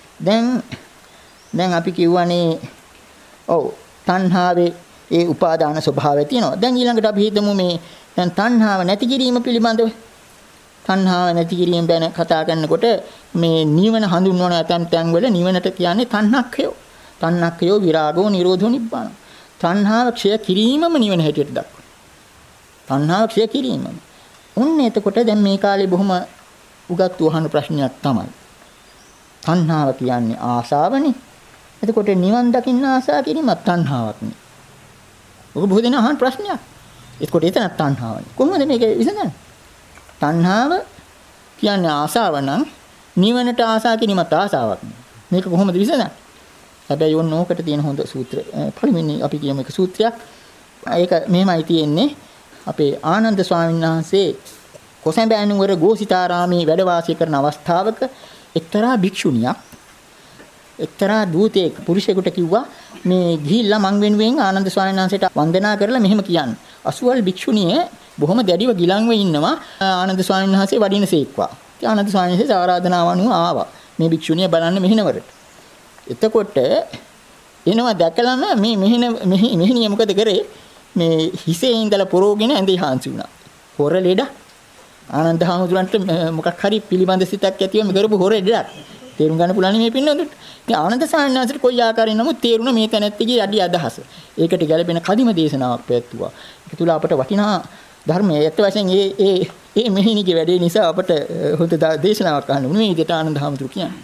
දැන් අපි කියවනේ ඔව් තණ්හාවේ ඒ උපාදාන ස්වභාවය තියෙනවා. දැන් ඊළඟට අපි හිතමු මේ දැන් තණ්හාව නැති කිරීම පිළිබඳව. තණ්හාව නැති කිරීම ගැන කතා කරනකොට මේ නිවන හඳුන්වන ඇතැම් තැන්වල නිවනට කියන්නේ තණ්හක්ඛයෝ. තණ්හක්ඛයෝ විරාගෝ නිරෝධෝ නිබ්බාන. තණ්හාව ක්ෂය කිරීමම නිවන හැටියට දක්වනවා. තණ්හාව ක්ෂය කිරීමම. ඔන්න එතකොට දැන් මේ කාලේ බොහොම උගත් වහන ප්‍රශ්නයක් තමයි. තණ්හාව කියන්නේ ආසාවනේ. එතකොට නිවන් දකින්න ආසා කිරීමත් තණ්හාවක් නේ. ඔක බොහෝ දෙනා අහන ප්‍රශ්නයක්. එතකොට එතන තණ්හාවනේ. කොහොමද මේක විසඳන්නේ? තණ්හාව කියන්නේ ආසාව නම් නිවනට ආසා කිරීමත් ආසාවක් නේ. මේක කොහොමද විසඳන්නේ? හැබැයි ඕන ඕකට තියෙන හොඳ සූත්‍ර පළවෙනි අපි කියමු එක සූත්‍රයක්. ඒක මෙහෙමයි තියෙන්නේ. අපේ ආනන්ද ස්වාමීන් වහන්සේ කොසඹෑ නුවර ගෝසිතාරාමේ වැඩ වාසය කරන අවස්ථාවක එක්තරා භික්ෂුණියක් එක්තරා දූතයෙක් පුරුෂයෙකුට කිව්වා මේ ගිහිල්ලා මං වෙනුවෙන් ආනන්ද ස්වාමීන් වහන්සේට වන්දනා කරලා මෙහෙම කියන්න. අසුවල් භික්ෂුණිය බොහොම දැඩිව ගිලන්ව ඉන්නවා ආනන්ද ස්වාමීන් වහන්සේ වඩිනසේක්වා. ඉතින් ආනන්ද ස්වාමීන් වහන්සේ ආරාධනාව අනුව ආවා. මේ භික්ෂුණිය බලන්න මෙහිනවරට. එතකොට එනවා දැකලම මේ මෙහිණිය මොකද කරේ? මේ හිසේ ඉඳලා පොරෝගෙන ඇඳේ හාන්සි වුණා. හොර ලෙඩ ආනන්ද හාමුදුරන්ට මොකක් හරි පිළිබඳ සිතක් ඇතිවම කරපු හොර ලෙඩක්. තේරුම් ගන්න පුළුවන් මේ පින්නොත්. ඉතින් ආනන්ද සාමණේරට කොයි ආකාරයෙන් නමුත් තේරුණ මේ තැනැත්තිගේ යටි අදහස. ඒකට ගැළපෙන කදිම දේශනාවක් පැවැත්තුවා. ඒක තුල අපට වටිනා ධර්මයේ ඇත්ත වශයෙන් ඒ මෙහිණිගේ වැඩේ නිසා අපට හොඳ දේශනාවක් අහන්න උනේ. මේ විදිහට ආනන්ද හාමුදුරු කියන්නේ.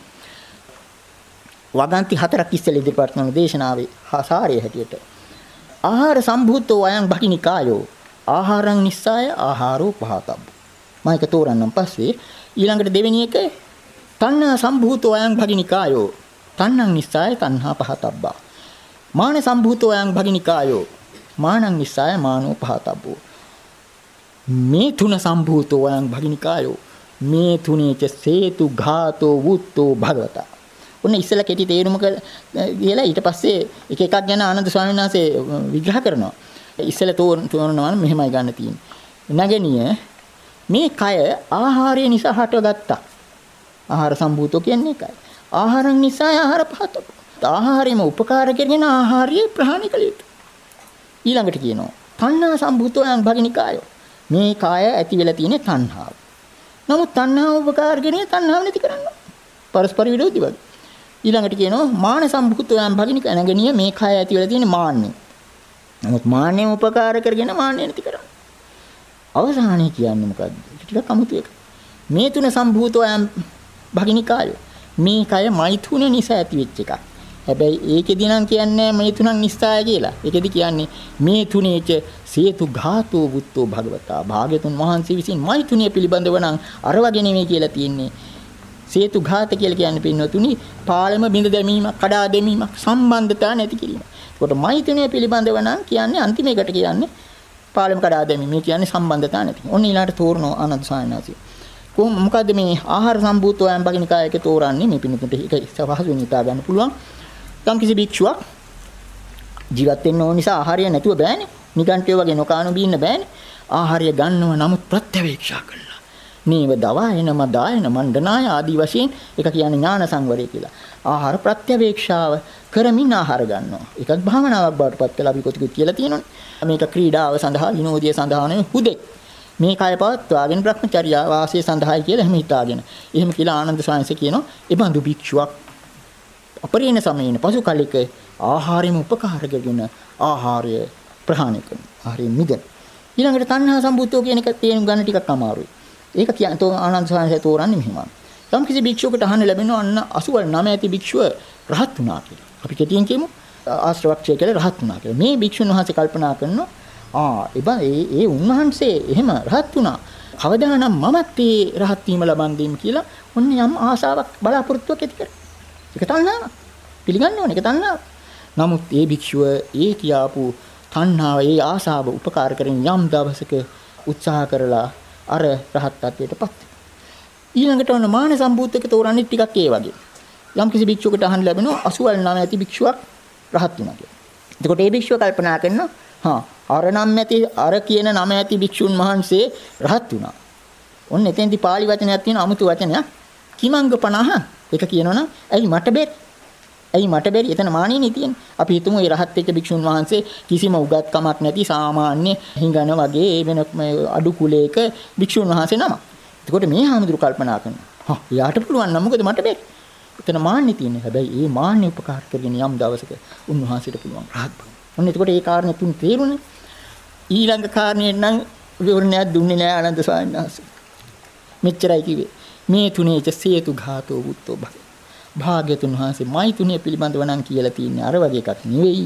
වගන්ති 4ක් ඉස්සෙල්ලා ඉදිරිපත් කරන දේශනාවේ සාරය හැටියට ආහාර සම්භූතෝ අයං භකිනිකායෝ ආහාරං නිස්සාය ආහාරෝ පහතබ්බ. මම ඒක තෝරන්නම් පස්සේ ඊළඟට දෙවෙනි එක තණ්හා සම්භූතෝ අයං භකිනිකායෝ තණ්හං නිස්සාය තණ්හා පහතබ්බා. මාන සම්භූතෝ අයං භකිනිකායෝ මානං නිස්සාය මානෝ පහතබ්බෝ. මේ තුන සම්භූතෝ අයං භකිනිකායෝ මේ තුනේච සේතු ඝාතෝ වුත්තෝ භගවතා. ඔන්න ඉස්සලා කෙටි තේරුම කියලා ඊට පස්සේ එක එකක් ගැන ආනන්ද ස්වාමීන් වහන්සේ විග්‍රහ කරනවා. ඉස්සලා තෝරනවා මෙහෙමයි ගන්න තියෙන්නේ. නැගණිය මේ කය ආහාරය නිසා හටගත්තා. ආහාර සම්භූතෝ කියන්නේ ඒකයි. ආහාරං නිසා ආහාර පහත. ආහාරෙම උපකාර කරගෙන ආහාරය ප්‍රහාණය කළ යුතුයි. ඊළඟට කියනවා තණ්හා සම්භූතෝ යං භගනිකායෝ. මේ කය ඇති වෙලා තියෙන තණ්හාව. නමුත් තණ්හාව උපකාර කරගෙන තණ්හාව නැති කරන්න. පරස්පර විරෝධී වගේ. ඊළඟට කියනවා මාන සම්භූතෝ යං භගනිකාය නැගණිය මේ කය ඇති වෙලා තියෙන මාන්නේ. නමුත් මාන්නේ උපකාර කරගෙන මාන්නේ නැති කරන්න. අවසානයේ කියන්නේ මොකද්ද? ටිකක් අමුතු එක. මේ තුන සම්භූතෝ යම් භගිනිකාය. මේ කය මෛතුන නිසා ඇති වෙච්ච එකක්. හැබැයි ඒකෙදි නම් කියන්නේ මේ තුනක් නිස්සාය කියලා. ඒකෙදි කියන්නේ මේ තුනේච සේතු ඝාතෝ වුත්තෝ භගවතා. භාග්‍යතුන් වහන්සේ විසින් මෛතුනිය පිළිබඳව නම් අර වගේ නෙමෙයි කියලා තියෙන්නේ. සේතු ඝාත කියලා කියන්නේ පින්වතුනි පාලම බිඳ දැමීමක්, කඩා දැමීමක්, සම්බන්ධතා නැති කිරීම. ඒකට මෛතුනිය පිළිබඳව නම් කියන්නේ අන්තිම එකට කියන්නේ පාලම කඩා දැමීම. මේ කියන්නේ සම්බන්ධතා නැති. ඔන්න ඊළාට තෝරනවා ආනන්ද සායනාසී. මොකද්ද මේ ආහාර සම්භූතව අම්බගිනිකායක තෝරන්නේ මේ පින්නතුන්ට ඒක සහසුවෙන් හිතා ගන්න පුළුවන්. යම් කිසි භික්ෂුවක් ජීවත් වෙන්න ඕන නිසා ආහාරය නැතුව බෑනේ. නිකන්ටේ වගේ නොකානු බීන්න බෑනේ. ආහාරය ගන්නව නමුත් ප්‍රත්‍යවේක්ෂා කළා. නීව දවායන මදායන මණ්ඩනාය ආදී වශයෙන් ඒක කියන්නේ ඥාන සංවරය කියලා. ආහාර ප්‍රත්‍යවේක්ෂාව කරමින් ආහාර ගන්නවා. ඒකත් භාවනාවක් බවට පත් කළා අපි කොටිකුත් කියලා තියෙනවනේ. මේක ක්‍රීඩාව සඳහා විනෝදීය සඳහා නෙවෙයි හුදෙක්. මේ කය පවත්වාගෙන භ්‍රමචර්යා වාසය සඳහායි කියලා එහෙම හිතාගෙන. එහෙම කියලා ආනන්ද සාංශ කියනවා. ඒ බඳු භික්ෂුවක් අපරිණ සමයේන පසු කලික ආහාරෙම උපකාර කරගෙන ආහාරය ප්‍රහාණය කරන. ආහාරයෙන් මිදෙන. ඊළඟට තණ්හා සම්බුද්ධෝ කියන එක තේරුම් ගන්න ටිකක් අමාරුයි. ඒක කියන්නේ ආනන්ද සාංශය තෝරන්නේ මෙහෙමයි. යම් කිසි භික්ෂුවකට අහන්න ලැබෙනවා අන්න 89 ඇති භික්ෂුව රහත් වුණා කියලා. අපි කෙටියෙන් කියමු ආශ්‍රවක්ෂය කියලා රහත් වුණා කියලා. මේ භික්ෂුන් වහන්සේ කල්පනා කරනවා ඒ උන්වහන්සේ එහෙම රහත් වුණා. කවදානම් මමත් ඒ රහත් වීම ලබන් දෙන්න කියලා ඔන්න යම් ආශාවක් බලාපොරොත්තුවක් ඇති කරා. ඒක තණ්හාවක්. පිළිගන්න ඕනේ ඒක තණ්හාවක්. නමුත් ඒ භික්ෂුව ඒ කියාපු තණ්හාව ඒ ආශාව උපකාර කරගෙන යම් දවසක උත්සාහ කරලා අර රහත් ත්වයටපත්. ඊළඟට ඔන්න මාන සම්භූතක තෝරන්නේ ටිකක් ඒ වගේ. යම් කිසි භික්ෂුවකට අහන්න ලැබෙනවා 89 ඇති භික්ෂුවක් රහත් වුණා කියලා. එතකොට ඒ භික්ෂුව කල්පනා කරනවා අර කියන නම ඇති භික්ෂුන් වහන්සේ රහත් වුණා. ඔන්න එතෙන්දි පාලි වචනයක් තියෙන අමුතු වචනයක් කිමංග 50. ඒක කියනවනම් ඇයි මට බැරි? ඇයි මට බැරි? එතන මානෙනේ තියෙන්නේ. අපි හිතමු මේ රහත් වෙච්ච භික්ෂුන් වහන්සේ කිසිම උගත්කමක් නැති සාමාන්‍ය හිඟන වගේ වෙන අඩු කුලයක භික්ෂුන් වහන්සේ නම. එතකොට මේ හාමුදුරු කල්පනා කරනවා. එයාට පුළුවන් නම් මොකද මට බැරි? එතන මාන්නේ තියෙන්නේ. හැබැයි මේ මාන්නේ උපකාර කරගෙන යම් දවසක උන්වහන්සේට පුළුවන් රහත් බව. ඔන්න එතකොට ඒ කාරණේ තුන් තේරුණේ. ඊළඟ කාරණේ නම් විවරණයක් දුන්නේ නෑ ආනන්ද ස්වාමීන් වහන්සේ. මෙච්චරයි කිව්වේ. මේ තුනේච සේතු ඝාතෝ බුද්ධෝ භග. භාග්‍යතුන් වහන්සේ මයි තුනේ පිළිබඳව නම් කියලා තියෙන්නේ අර වගේ එකක් නෙවෙයි.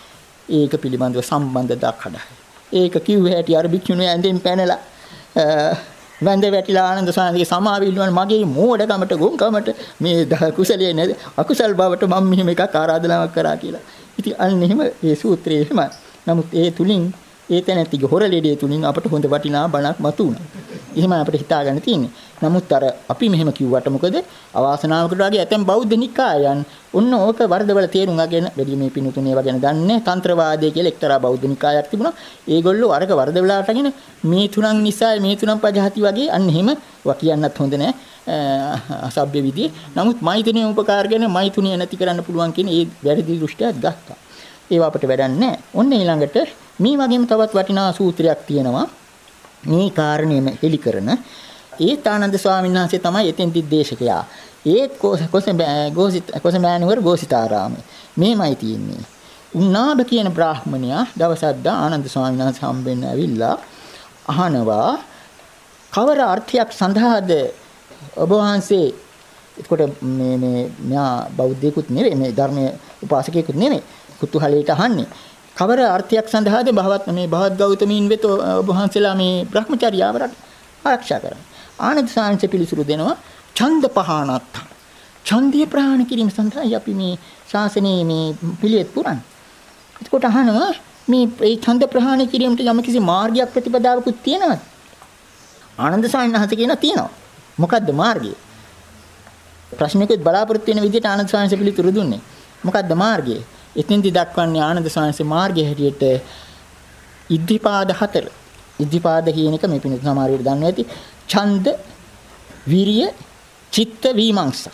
ඒක පිළිබඳව සම්බන්ධතාවක් හදයි. ඒක කිව්වේ හැටි අර භික්ෂුණිය ඇඳෙන් පැනලා වැඳ වැටිලා ආනන්ද සාන්තිගේ සමාවිල්ලුවන් මගේ මෝඩකමට ගොංකමට මේ කුසලයේ නැද අකුසල් බවට මම මෙහෙම එකක් ආරාධනාවක් කරා කියලා. ඉතින් අන්න එහෙම මේ සූත්‍රයේ එහෙම. නමුත් ඒ තුලින් ඒ තැනැත්තිගේ හොරලෙඩේ තුලින් අපට හොඳ වටිනා බණක් මතුවුණා. එහෙම අපිට හිතා ගන්න තියෙන්නේ. නමුත් අර අපි මෙහෙම කිව්වට මොකද අවාසනාවකට වගේ ඇතැම් බෞද්ධ නිකායන් ඔන්න ඕක වර්ධවල තේරුම් අගෙන වැඩි මේ පිනුතුනේ වගේ දන්නේ තන්ත්‍රවාදය කියලා එක්තරා බෞද්ධ නිකායක් තිබුණා. ඒගොල්ලෝ අරක වර්ධවලාට අගෙන මේ තුනන් නිසා මේ තුනන් පජහති වගේ අන්න එහෙම කියන්නත් හොඳ නෑ අසභ්‍ය විදිහේ. නමුත් මෛත්‍රිය උපකාරගෙන මෛත්‍රිය නැති කරන්න පුළුවන් කියන ඒ වැරදි දෘෂ්ටියක් ගත්තා. ඒව අපිට වැඩක් නෑ. ඔන්න ඊළඟට මේ වගේම තවත් වටිනා සූත්‍රයක් තියෙනවා. මේ කාරණේම හෙලි කරන ආනන්ද ස්වාමීන් වහන්සේ තමයි එතෙන්දි දේශකයා. ඒත් කොසඹෑනුවර ගෝසිතාරාමේ. මේමයි තියෙන්නේ. උන්නාබ කියන බ්‍රාහ්මණයා දවසක් ආනන්ද ස්වාමීන් වහන්සේ හම්බෙන්න ඇවිල්ලා අහනවා කවර අර්ථයක් සඳහාද ඔබ වහන්සේ එතකොට මේ මෙයා බෞද්ධයෙකුත් නෙවෙයි මේ ධර්මයේ උපාසකයෙකුත් නෙවෙයි කුතුහලයට අහන්නේ. කවර අර්ථයක් සඳහාද භවත් ගෞතමීන් වෙත ඔබ වහන්සේලා මේ භ්‍රමචර්යාව ආරක්ෂා කරන්නේ. ආනන්ද සාංශ පිළිසුරු දෙනවා ඡන්ද පහනත්. ඡන්දිය ප්‍රහාණය කිරීම සඳහායි අපි මේ ශාසනයේ මේ පිළිවෙත් පුරන්නේ. එතකොට අහනවා මේ ඡන්ද ප්‍රහාණය කිරීමට යම් කිසි මාර්ගයක් ප්‍රතිපදාවකුත් තියෙනවද? ආනන්ද සාංශ කියන තියෙනවා. මොකද්ද මාර්ගය? ප්‍රශ්නයකට බලාපොරොත්තු වෙන විදිහට ආනන්ද සාංශ පිළිතුරු දුන්නේ. මොකද්ද මාර්ගය? එතෙන්දි දක්වන්නේ ආනන්ද සාංශ මාර්ගය හැටියට ඉද්ධිපාද 4. ඉද්ධිපාද කියන එක මේ පිණිස සමහරවිට දන්නවා ඇති. ඡන්ද, විරිය, චිත්ත, විමර්ශන.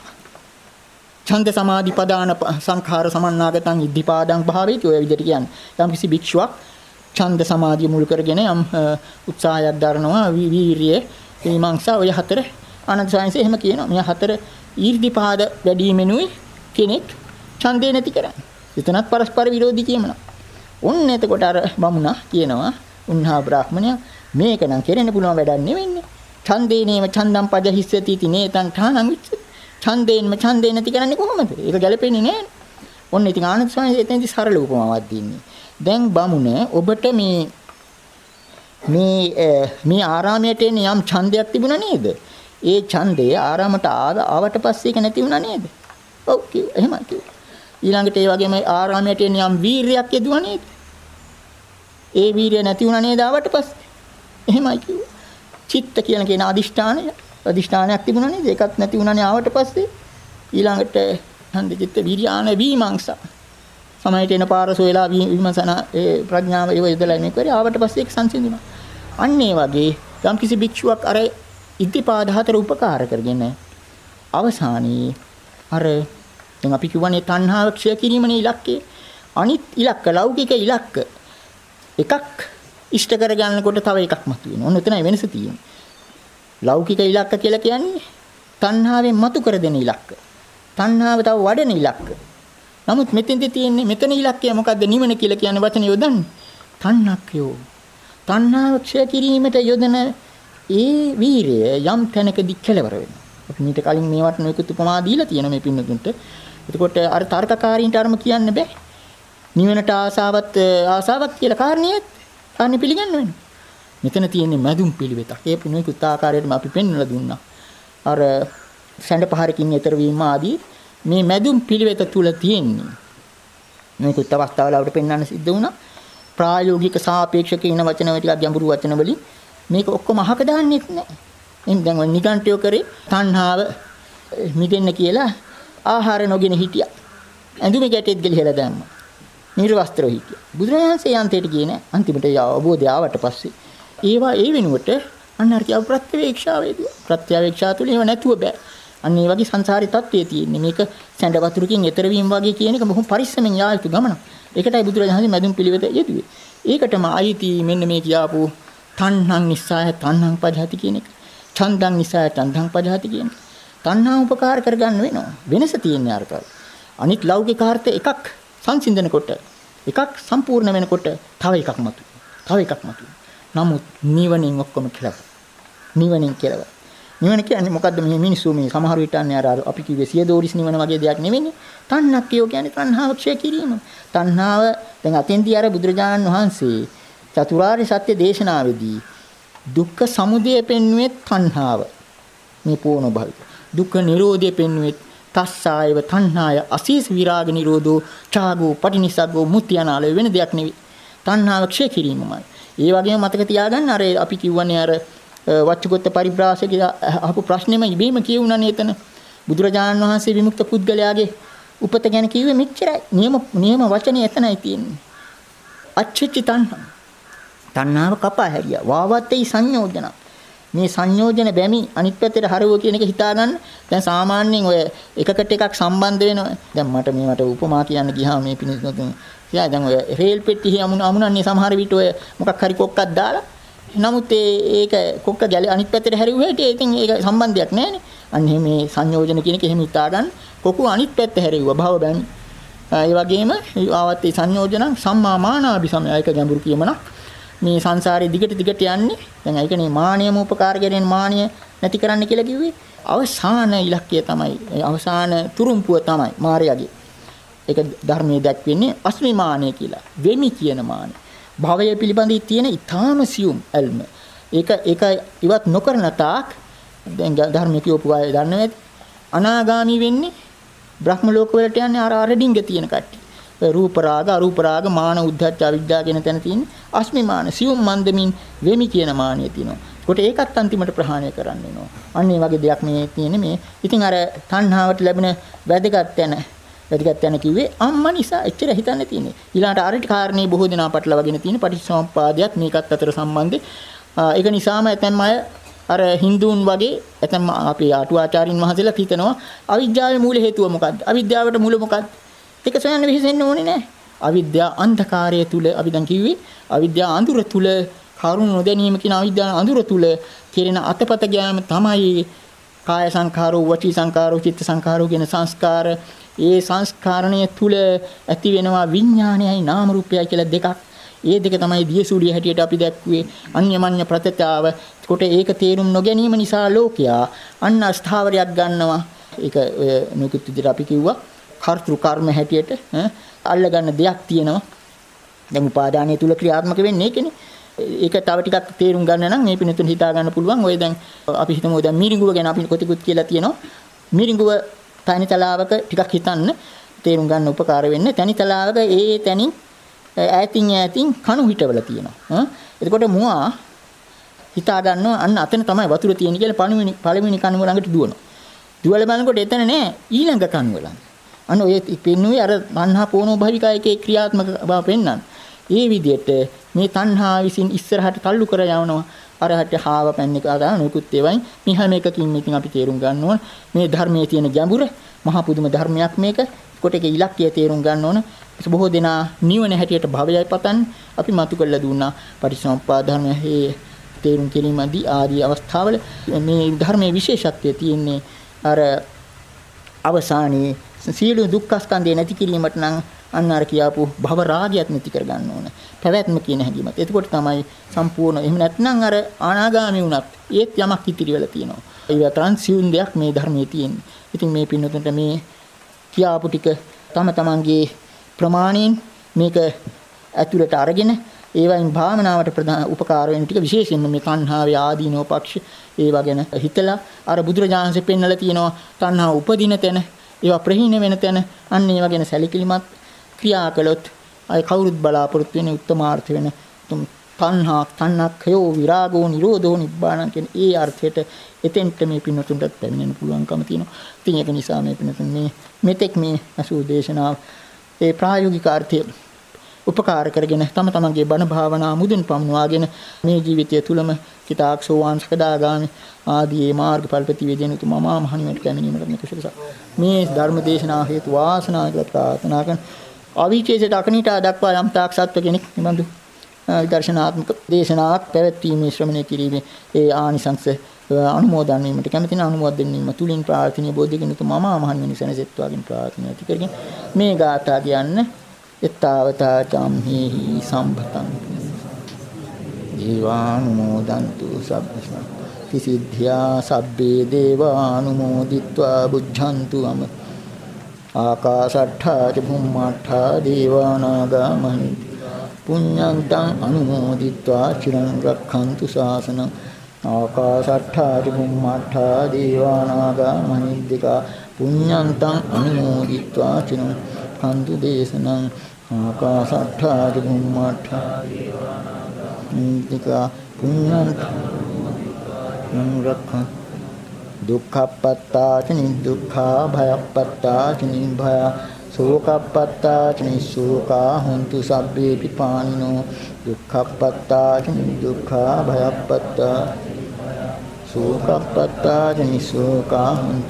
ඡන්ද සමාධි පදාන සංඛාර සමන්නාගතං ඉද්ධිපාදං භාවේති ඔය විදිහට කියන්නේ. යම් කිසි භික්ෂුවක් ඡන්ද සමාධිය මුල් කරගෙන යම් උත්සාහයක් දරනවා විරිය, විමර්ශන ඔය 4 ආනන්ද සාංශ එහෙම කියනවා. මේ 4 ඉද්ධිපාද වැඩිමෙනුයි කෙනෙක් ඡන්දේ නැති කරන්නේ. එතනත් පරස්පර විරෝධී කියමන. ඔන්න එතකොට අර බමුණා කියනවා උන්හා බ්‍රාහ්මණයා මේක නම් කෙරෙන්න පුළුවන් වැඩක් නෙවෙන්නේ. ඡන්දේනේම ඡන්දම් පජහිස්සති ති නේතං ඨානං විච්ච. ඡන්දේන්ම ඡන්දේ නැති කරන්නේ කොහොමද? ඒක ගැලපෙන්නේ නෑ. ඔන්න ඉතින් ආනන්ද ස්වාමීන් එතෙන්දි සරල උපමාවක් දෙන්නේ. දැන් බමුණ ඔබට මේ ආරාමයට එන්නේ යම් ඡන්දයක් තිබුණා නේද? ඒ ඡන්දය ආරාමයට ආවට පස්සේ ඒක නැති වුණා නේද? ඔව් එහෙමයි කිව්වා. ඊළඟට ඒ වගේම ආරාමයට එන යම් වීරියක් යෙදුවා නේද? ඒ වීරිය නැති වුණා නේද ආවට පස්සේ? එහෙමයි කිව්වා. චිත්ත කියන අදිෂ්ඨානය අදිෂ්ඨානයක් තිබුණා නේද? ඒකත් නැති වුණානේ ආවට පස්සේ ඊළඟට හන්දිචිත්ත විරියාන විමංශා සමයට එන පාරස වෙලා විමසන ඒ ප්‍රඥාව ඒව යොදලා මේ කරේ ආවට පස්සේ ඒක සංසිඳුණා. අන්න ඒ වගේ යම්කිසි භික්ෂුවක් අර ඉද්ධිපාද හතර උපකාර කරගෙන අවසානයේ අර දැන් අපි කියවනේ තණ්හාව ක්ෂය කිරීමනේ ඉලක්කය. අනිත් ඉලක්ක ලෞකික ඉලක්ක එකක් ඉෂ්ට කර ගන්නකොට තව එකක් මතුවෙනවා. ඔන්න එතනයි වෙනස තියෙන්නේ. ලෞකික ඉලක්ක කියලා කියන්නේ තණ්හාවෙන් මතු කර දෙන ඉලක්ක. තණ්හාව තව වඩන ඉලක්ක. නමුත් මෙතෙන්දී තියෙන්නේ මෙතන ඉලක්කය මොකද්ද? නිවන කියලා කියන්නේ වචනේ යොදන්නේ. තණ්හක්ඛයෝ. තණ්හාව ක්ෂය කිරීමට යොදන ඒ වීරය යම් තැනකදී කෙලවර වෙනවා. අපි මීට කලින් මේවට නොයෙකුත් උපමා දීලා තියෙන මේ පින්නතුන්ට. එතකොට අර තර්කකාරීන්ට අරම කියන්න බෑ. නිවනට ආසාවක් කියලා කාරණියත් කාරණේ පිළිගන්න වෙනවා. මෙතන තියෙන්නේ මැදුම් පිළිවෙතක්. ඒ නොයෙකුත් ආකාරයටම අපි පෙන්වලා දුන්නා. අර සැඬ පහරකින් ඈතර වීම ආදී මේ මැදුම් පිළිවෙත තුල තියෙන්නේ. මේකුත් අවස්ථාවල අපිට පෙන්වන්න සිද්ධ වුණා. ප්‍රායෝගික සාපේක්ෂක කියන වචන වල ටිකක් ගැඹුරු වචන වලින් මේක ඔක්කොම අහක දාන්නෙත් නැහැ. එන් දැන් ඔය නිගණ්ඨයෝ කරේ තණ්හාව මිදෙන්න කියලා ආහාර නොගෙන හිටියා. ඇඳුමේ ගැටෙත් ගලිහලා දැම්මා. නිර්වස්ත්‍රව හිටියා. බුදුරජාණන්සේ යන්තයට ගියේ නැහැ. අන්තිමට අවබෝධය ආවට පස්සේ ඒවා ඒ වෙනුවට අන්න අර කිය ප්‍රත්‍යවේක්ෂාවේදී ප්‍රත්‍යවේක්ෂා තුල ඒව නැතුව බෑ. අන්න ඒ වගේ සංසාරේ තත්ත්වයේ තියෙන්නේ. මේක සැඬ වතුරකින් එතර වීම වගේ කියන එක බොහොම පරිස්සමෙන් යා යුතු ගමනක්. ඒකටයි බුදුරජාණන්සේ මැදුම් පිළිවෙත යෙදුවේ. ඒකටම අයිති මෙන්න මේ කියාපු තණ්හං නිස්සාය තණ්හං පජහති කියන එක. ඡන්දං නිස්සාය ඡන්දං පජහති කියන එක. තණ්හා උපකාර කරගන්න වෙනවා. වෙනස තියෙන්නේ අරකයි. අනිත් ලෞකික අර්ථ එකක් සංසිඳනකොට එකක් සම්පූර්ණ වෙනකොට තව එකක් මතුවේ. තව එකක් මතුවේ. නමුත් නිවනින් ඔක්කොම කෙලව. නිවනින් කෙලව. නිවන කියන්නේ මොකද්ද? මේ මිනිස්සු මේ සමහර විට අර අපි කිව්වේ සියදෝරිස් නිවන වගේ දෙයක් නෙවෙයි. තණ්හක්ඛයෝ කියන්නේ තණ්හාව ක්ෂය කිරීම. තණ්හාව දැන් අතෙන්දී අර බුදුරජාණන් වහන්සේ චතුරාර්ය සත්‍ය දේශනාවේදී දුක්ඛ සමුදය පෙන්වුවේ තණ්හාව. මේ පෝණ භවය. දුක්ඛ නිරෝධය පෙන්වුවේ තස්සායව තණ්හාය අසීස විරාග නිරෝධෝ ඡාගෝ පටිනිස්සග්ගෝ මුත්‍ය අනාලය වෙන දෙයක් නෙවෙයි. තණ්හාව ක්ෂය කිරීමමයි. ඒ වගේම මතක තියාගන්න අර අපි කියවන්නේ අර වච්චගොත්ත පරිබ්‍රාසකේ අහපු ප්‍රශ්නෙම ඉබේම කියුණානේ එතන. බුදුරජාණන් වහන්සේ විමුක්ත පුද්ගලයාගේ උපත ගැන කිව්වේ මෙච්චරයි. නියම වචනේ එතනයි තියෙන්නේ. අච්චචි තණ්හා. තණ්හාව කපා හැරියා. වාවත්තේ සංයෝජන. මේ සංයෝජන බැමි අනිත් පැත්තට හරවුව කියන එක හිතාගන්න. දැන් සාමාන්‍යයෙන් ඔය එකකට එකක් සම්බන්ධ වෙනවා. දැන් මට උපමා කියන්න ගියාම මේ පිණිසුතුන්. එයා දැන් ඔය රේල් පෙට්ටිය අමුණන්නේ සමහර විට ඔය මොකක් හරි කොක්කක් දාලා. නමුත් ඒක කොක්ක ගැලේ අනිත් පැත්තට හැරෙව්වට ඉතින් ඒක සම්බන්ධයක් නැහැනේ. අන්න මේ සංයෝජන කියන එක එහෙම හිතාගන්න. කොකු අනිත් පැත්ත හැරෙව්වා භව බැමි. ඒ වගේම ආවත්තේ සංයෝජන සම්මා මානාභි සමය ඒක ගැඹුරු කියමනක්. මේ සංසාරේ දිගට යන්නේ. දැන් ඒකනේ මානියම උපකාර කරගෙන මානිය නැති කරන්න කියලා කිව්වේ. අවසාන ඉලක්කය තමයි. අවසාන තුරුම්පුව තමයි මාර්යාගේ. ඒක ධර්මයේ දැක්වෙන්නේ අස්මිමානය කියලා. වෙමි කියන මානය. භවය පිළිබඳව තියෙන ඊ타ම සියුම් ඇල්ම. ඒක ඉවත් නොකරන තාක් දැන් ධර්මයේ කියවපු අය දන්නවා ඇති. අනාගාමි වෙන්නේ බ්‍රහ්ම ලෝක වලට යන්නේ අර අරඩින්ග තියෙන කට්ටිය. රූප රාග අරූප රාග මාන උද්ධච්ච අවිද්‍යාව කියන තැන තියෙන්නේ අස්මිමාන සියුම් මන්දමින් වෙමි කියන මානිය තියෙනවා. ඒකට ඒකත් අන්තිමට ප්‍රහාණය කරන්න වෙනවා. අන්න ඒ වගේ දෙයක් මේ තියෙන්නේ මේ. ඉතින් අර තණ්හාවට ලැබෙන වැදගත් යන කිව්වේ අම්මා නිසා එච්චර හිතන්න තියෙන්නේ. ඊළාට අර කාරණේ බොහෝ දෙනා පටලවාගෙන තියෙන පටිච්චසමුප්පාදයක් මේකත් අතර සම්බන්ධයි. ඒක නිසාම ඇතැම් අය අර හින්දුන් වගේ ඇතැම් අපේ ආටුවාචාරින් වහන්සේලා හිතනවා අවිද්‍යාවේ මූල හේතුව මොකක්ද? අවිද්‍යාවට මූල මොකක්ද? ඒක සොයන්න වෙහෙසෙන්න ඕනේ නැහැ. අවිද්‍යාව අන්ධකාරය තුල අපි දැන් කිව්වේ අවිද්‍යාව අඳුර තුල කරුණ නොදැනීම කියන අවිද්‍යාව අඳුර තුල කෙරෙන අතපත ගෑම තමයි කාය සංඛාරෝ වචී සංඛාරෝ චිත්ත සංඛාරෝ කියන සංස්කාර. ඒ සංස්කාරණය තුල ඇති වෙනවා විඥානයයි නාම රූපයයි කියලා දෙකක්. ඒ දෙක තමයි දියසූලිය හැටියට අපි දැක්ුවේ අන්‍යමඤ්ඤ ප්‍රත්‍යතාව. කොට ඒක තේරුම් නොගැනීම නිසා ලෝකයා අන්න ස්ථාවරයක් ගන්නවා. ඒක නොකිට විදිහට අපි කිව්වා කර්තෘ කර්ම හැටියට අල්ල ගන්න දෙයක් තියෙනවා. දැන් උපාදානය තුල ක්‍රියාත්මක වෙන්නේ ඒකනේ. ඒක තව ටිකක් තේරුම් ගන්න නම් මේ පිනතුන් හිතා ගන්න පුළුවන්. ඔය දැන් අපි හිතමු දැන් මිරිඟුව ගැන අපි කොටිකුත් කියලා තියෙනවා. මිරිඟුව තනිතලාවක ටිකක් හිතන්න තේරුම් ගන්න උපකාර වෙන්නේ. තනිතලාවක ඒ තැනින් ඈතින් කණු හිටවල තියෙනවා. එතකොට මුවා හිතා ගන්නවා අන්න අතන තමයි වතුර තියෙන්නේ කියලා පළවෙනි කණුව ළඟට දුවනවා. දුවල බලනකොට එතන නෑ ඊළඟ කණුව ළඟ. අන්න ඔය පෙන්නුවේ අර තණ්හා පෝනෝ භවිකායකේ ක්‍රියාත්මක බව පෙන්වන්න. ඒ විදිහට මේ තණ්හා විසින් ඉස්සරහට තල්ලු කර යවනවා. අරහට හාව පැන්නේ කාදා නොකුත් ඒවයින් මේ හැම එකකින් මේකින් අපි තේරුම් ගන්න ඕන මේ ධර්මයේ තියෙන ගැඹුර මහා පුදුම ධර්මයක් මේක. කොටක ඉලක්කය තේරුම් ගන්න ඕන. බොහෝ දෙනා නිවන හැටියට භවයයි පතන්නේ. අපි මතු කළා දුන්නා පටිච්චසමුප්පාද ධර්මයේ තේරුම් ගැනීමදී ආදී අවස්ථාවල මේ ධර්මයේ විශේෂත්වය තියෙන්නේ අර අවසානයේ සියලු දුක්ඛ ස්කන්ධය නැති කිරීමට නම් අන්න අර කියාපු භව රාගයත් නැති කර ගන්න ඕන. පැවැත්ම කියන හැඟීමත්. එතකොට තමයි සම්පූර්ණ. එහෙම නැත්නම් අර අනාගාමී වුණත් ඒත් යමක් ඉතිරි වෙලා තියෙනවා. ඒ තරම් සියුම් දෙයක් මේ ධර්මයේ තියෙන්නේ. ඉතින් මේ පින්නතුන්ට මේ කියාපු ටික තම තමන්ගේ ප්‍රමාණයෙන් මේක ඇතුළට අරගෙන ඒවයින් භාවනාවට ප්‍රධාන උපකාර වෙන ටික විශේෂයෙන්ම මේ තණ්හාවේ ආදීනෝ පක්ෂ ඒවා ගැන හිතලා අර බුදුරජාණන්සේ පෙන්නලා තියෙනවා තණ්හාව උපදින තැන ඒවා ප්‍රහීන වෙන තැන අන්න ඒවා ගැන සැලකිලිමත් ක්‍රියා කළොත් අය කවුරුත් බලාපොරොත්තු වෙන උත්තමාර්ථ වෙන තණ්හක්ඛයෝ විරාගෝ නිරෝධෝ නිබ්බාණං කියන ඒ අර්ථයට එතෙන්ට මේ පින්නතුන්ට පැමිණෙන්න පුළුවන්කම තියෙනවා. ඉතින් ඒක නිසා මේ පින්නතුන් මේ මෙතෙක් මේ අසූ දේශනාව ඒ ප්‍රායෝගික අර්ථය උපකාර කරගෙන තම තමන්ගේ බණ භාවනා මුදින් පමුණවාගෙන මේ ජීවිතය තුළම කිතාක් සෝවාන් සකදාගාමි ආදී මාර්ගඵල ප්‍රතිවේදෙන උතුම් මහා මහණියට පැමිණීමට මේ කුසලස මේ ධර්ම දේශනාව හේතු වාසනා කියලා ප්‍රාර්ථනා කරන අවිචේසිත අකනිටා දක්වා යම් තාක් සත්ව කෙනෙක් නිබඳු දර්ශනාත්මක දේශනාවක් පැවැත්වීමේ ශ්‍රවණය කිරීමේ ඒ ආනිසංස අනුමෝදන් වීමට කැමැති නම් අනුමෝදන් වීම තුලින් ප්‍රාර්ථනීය බෝධිගෙන උතුම් මහා මහණියන් සැනසෙත්වාගෙන ප්‍රාර්ථනා ඇති කරගෙන මේ ගාථා කියන්න එත්තාවතා චම්හි සම්පතං දේවානුමෝදන්තු සබ්බ තිසිද්ධා සබ්බේ දේවානුමෝදිත්වා බුද්ධන්තු අම ආකාශට්ඨා ච භුම්මාට්ඨා දේවානාගා මහින්ති පුඤ්ඤන්තං අනුමෝදිත්වා චිරං රක්ඛන්තු ශාසනං ආකාශට්ඨා ච භුම්මාට්ඨා දේවානාගා මහින්దికා පුඤ්ඤන්තං අනුමෝදිත්වා චිරං රක්ඛන්තු දේශනං ආකාශට්ඨා ච භුම්මාට්ඨා දේවානාගා මහින්దికා පුඤ්ඤන්තං රක්ඛන්තු දුක්ඛප්පත්තා ච නිදුක්ඛා භයප්පත්තා ච නිභය සෝකප්පත්තා ච නිසෝකා හොන්තු සබ්බේ පිපානිනෝ දුක්ඛප්පත්තා ච නිදුක්ඛා භයප්පත්තා සෝකප්පත්තා ච නිසෝකා හොන්තු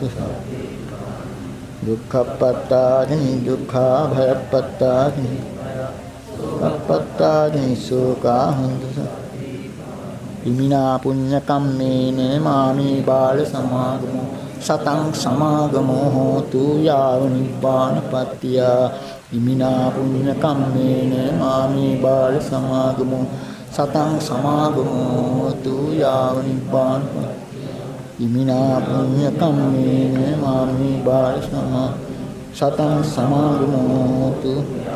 දුක්ඛප්පත්තා ච නිදුක්ඛා භයප්පත්තා ච සෝකප්පත්තා ච නිසෝකා හොන්තු ඉමිනා පුඤ්ඤ කම්මේන මාමේ බාල සමාගමෝ සතං සමාගමෝ හෝතු යාව නිබ්බානපත්තිය ඉමිනා පුඤ්ඤ කම්මේන මාමේ බාල සමාගමෝ සතං සමාගමෝ හෝතු යාව නිබ්බානපත්තිය ඉමිනා පුඤ්ඤ කම්මේන මාමේ බාල සතං සමාගමෝ හෝතු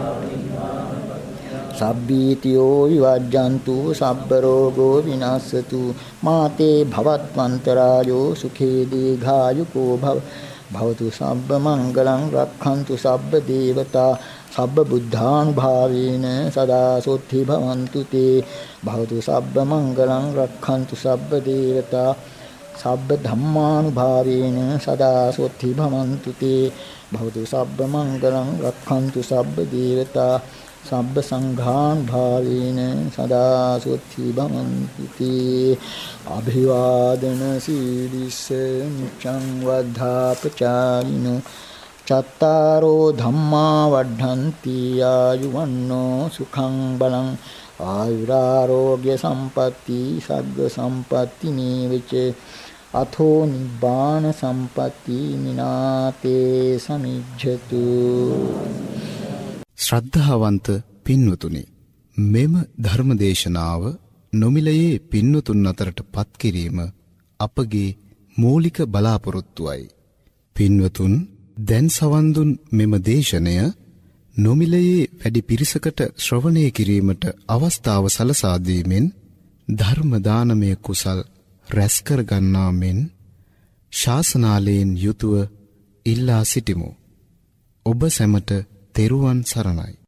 සබ්බීතියෝ විවජ්ජන්තු සබ්බ රෝගෝ විනාශතු මාතේ භවත්වන්තරායෝ සුඛේ දීඝායුකෝ භවතු සබ්බ මංගලං රක්ඛන්තු සබ්බ දේවතා සබ්බ බුද්ධානුභාවේන සදා සොත්ති භවන්තු තේ භවතු සබ්බ මංගලං රක්ඛන්තු සබ්බ දේවතා සබ්බ ධම්මානුභාවේන සදා සොත්ති භවන්තු තේ භවතු සබ්බ මංගලං රක්ඛන්තු සබ්බ දේවතා සබ්බ සංඝාන් භාවේන සදා සොත්ති භවන්තු තේ අභිවාදන සීලිස්ස නිච්ඡං වද්ධාපචායිනෝ චත්තාරෝ ධම්මා වඩ්ඩන්ති ආයුවන්නෝ සුඛං බලං ආයුරාෝග්‍ය සම්පatti සග්ග සම්පatti නීවච අතෝ නිබ්බාන සම්පatti මිනාතේ සමිජ්ජතු. ශ්‍රද්ධාවන්ත පින්වතුනි, මෙම ධර්මදේශනාව නොමිලයේ පින්වතුන් අතරට පත් කිරීම අපගේ මූලික බලාපොරොත්තුවයි. පින්වතුන් දැන් සවන් දුන් මෙම දේශනය නොමිලයේ වැඩි පිරිසකට ශ්‍රවණය කිරීමට අවස්ථාව සලසා දීමෙන් ධර්ම දානමය කුසල් රැස් කර ගන්නා මෙන් ශාසනාලයෙන් යුතුව ඉල්ලා සිටිමු. ඔබ සැමට තෙරුවන් සරණයි.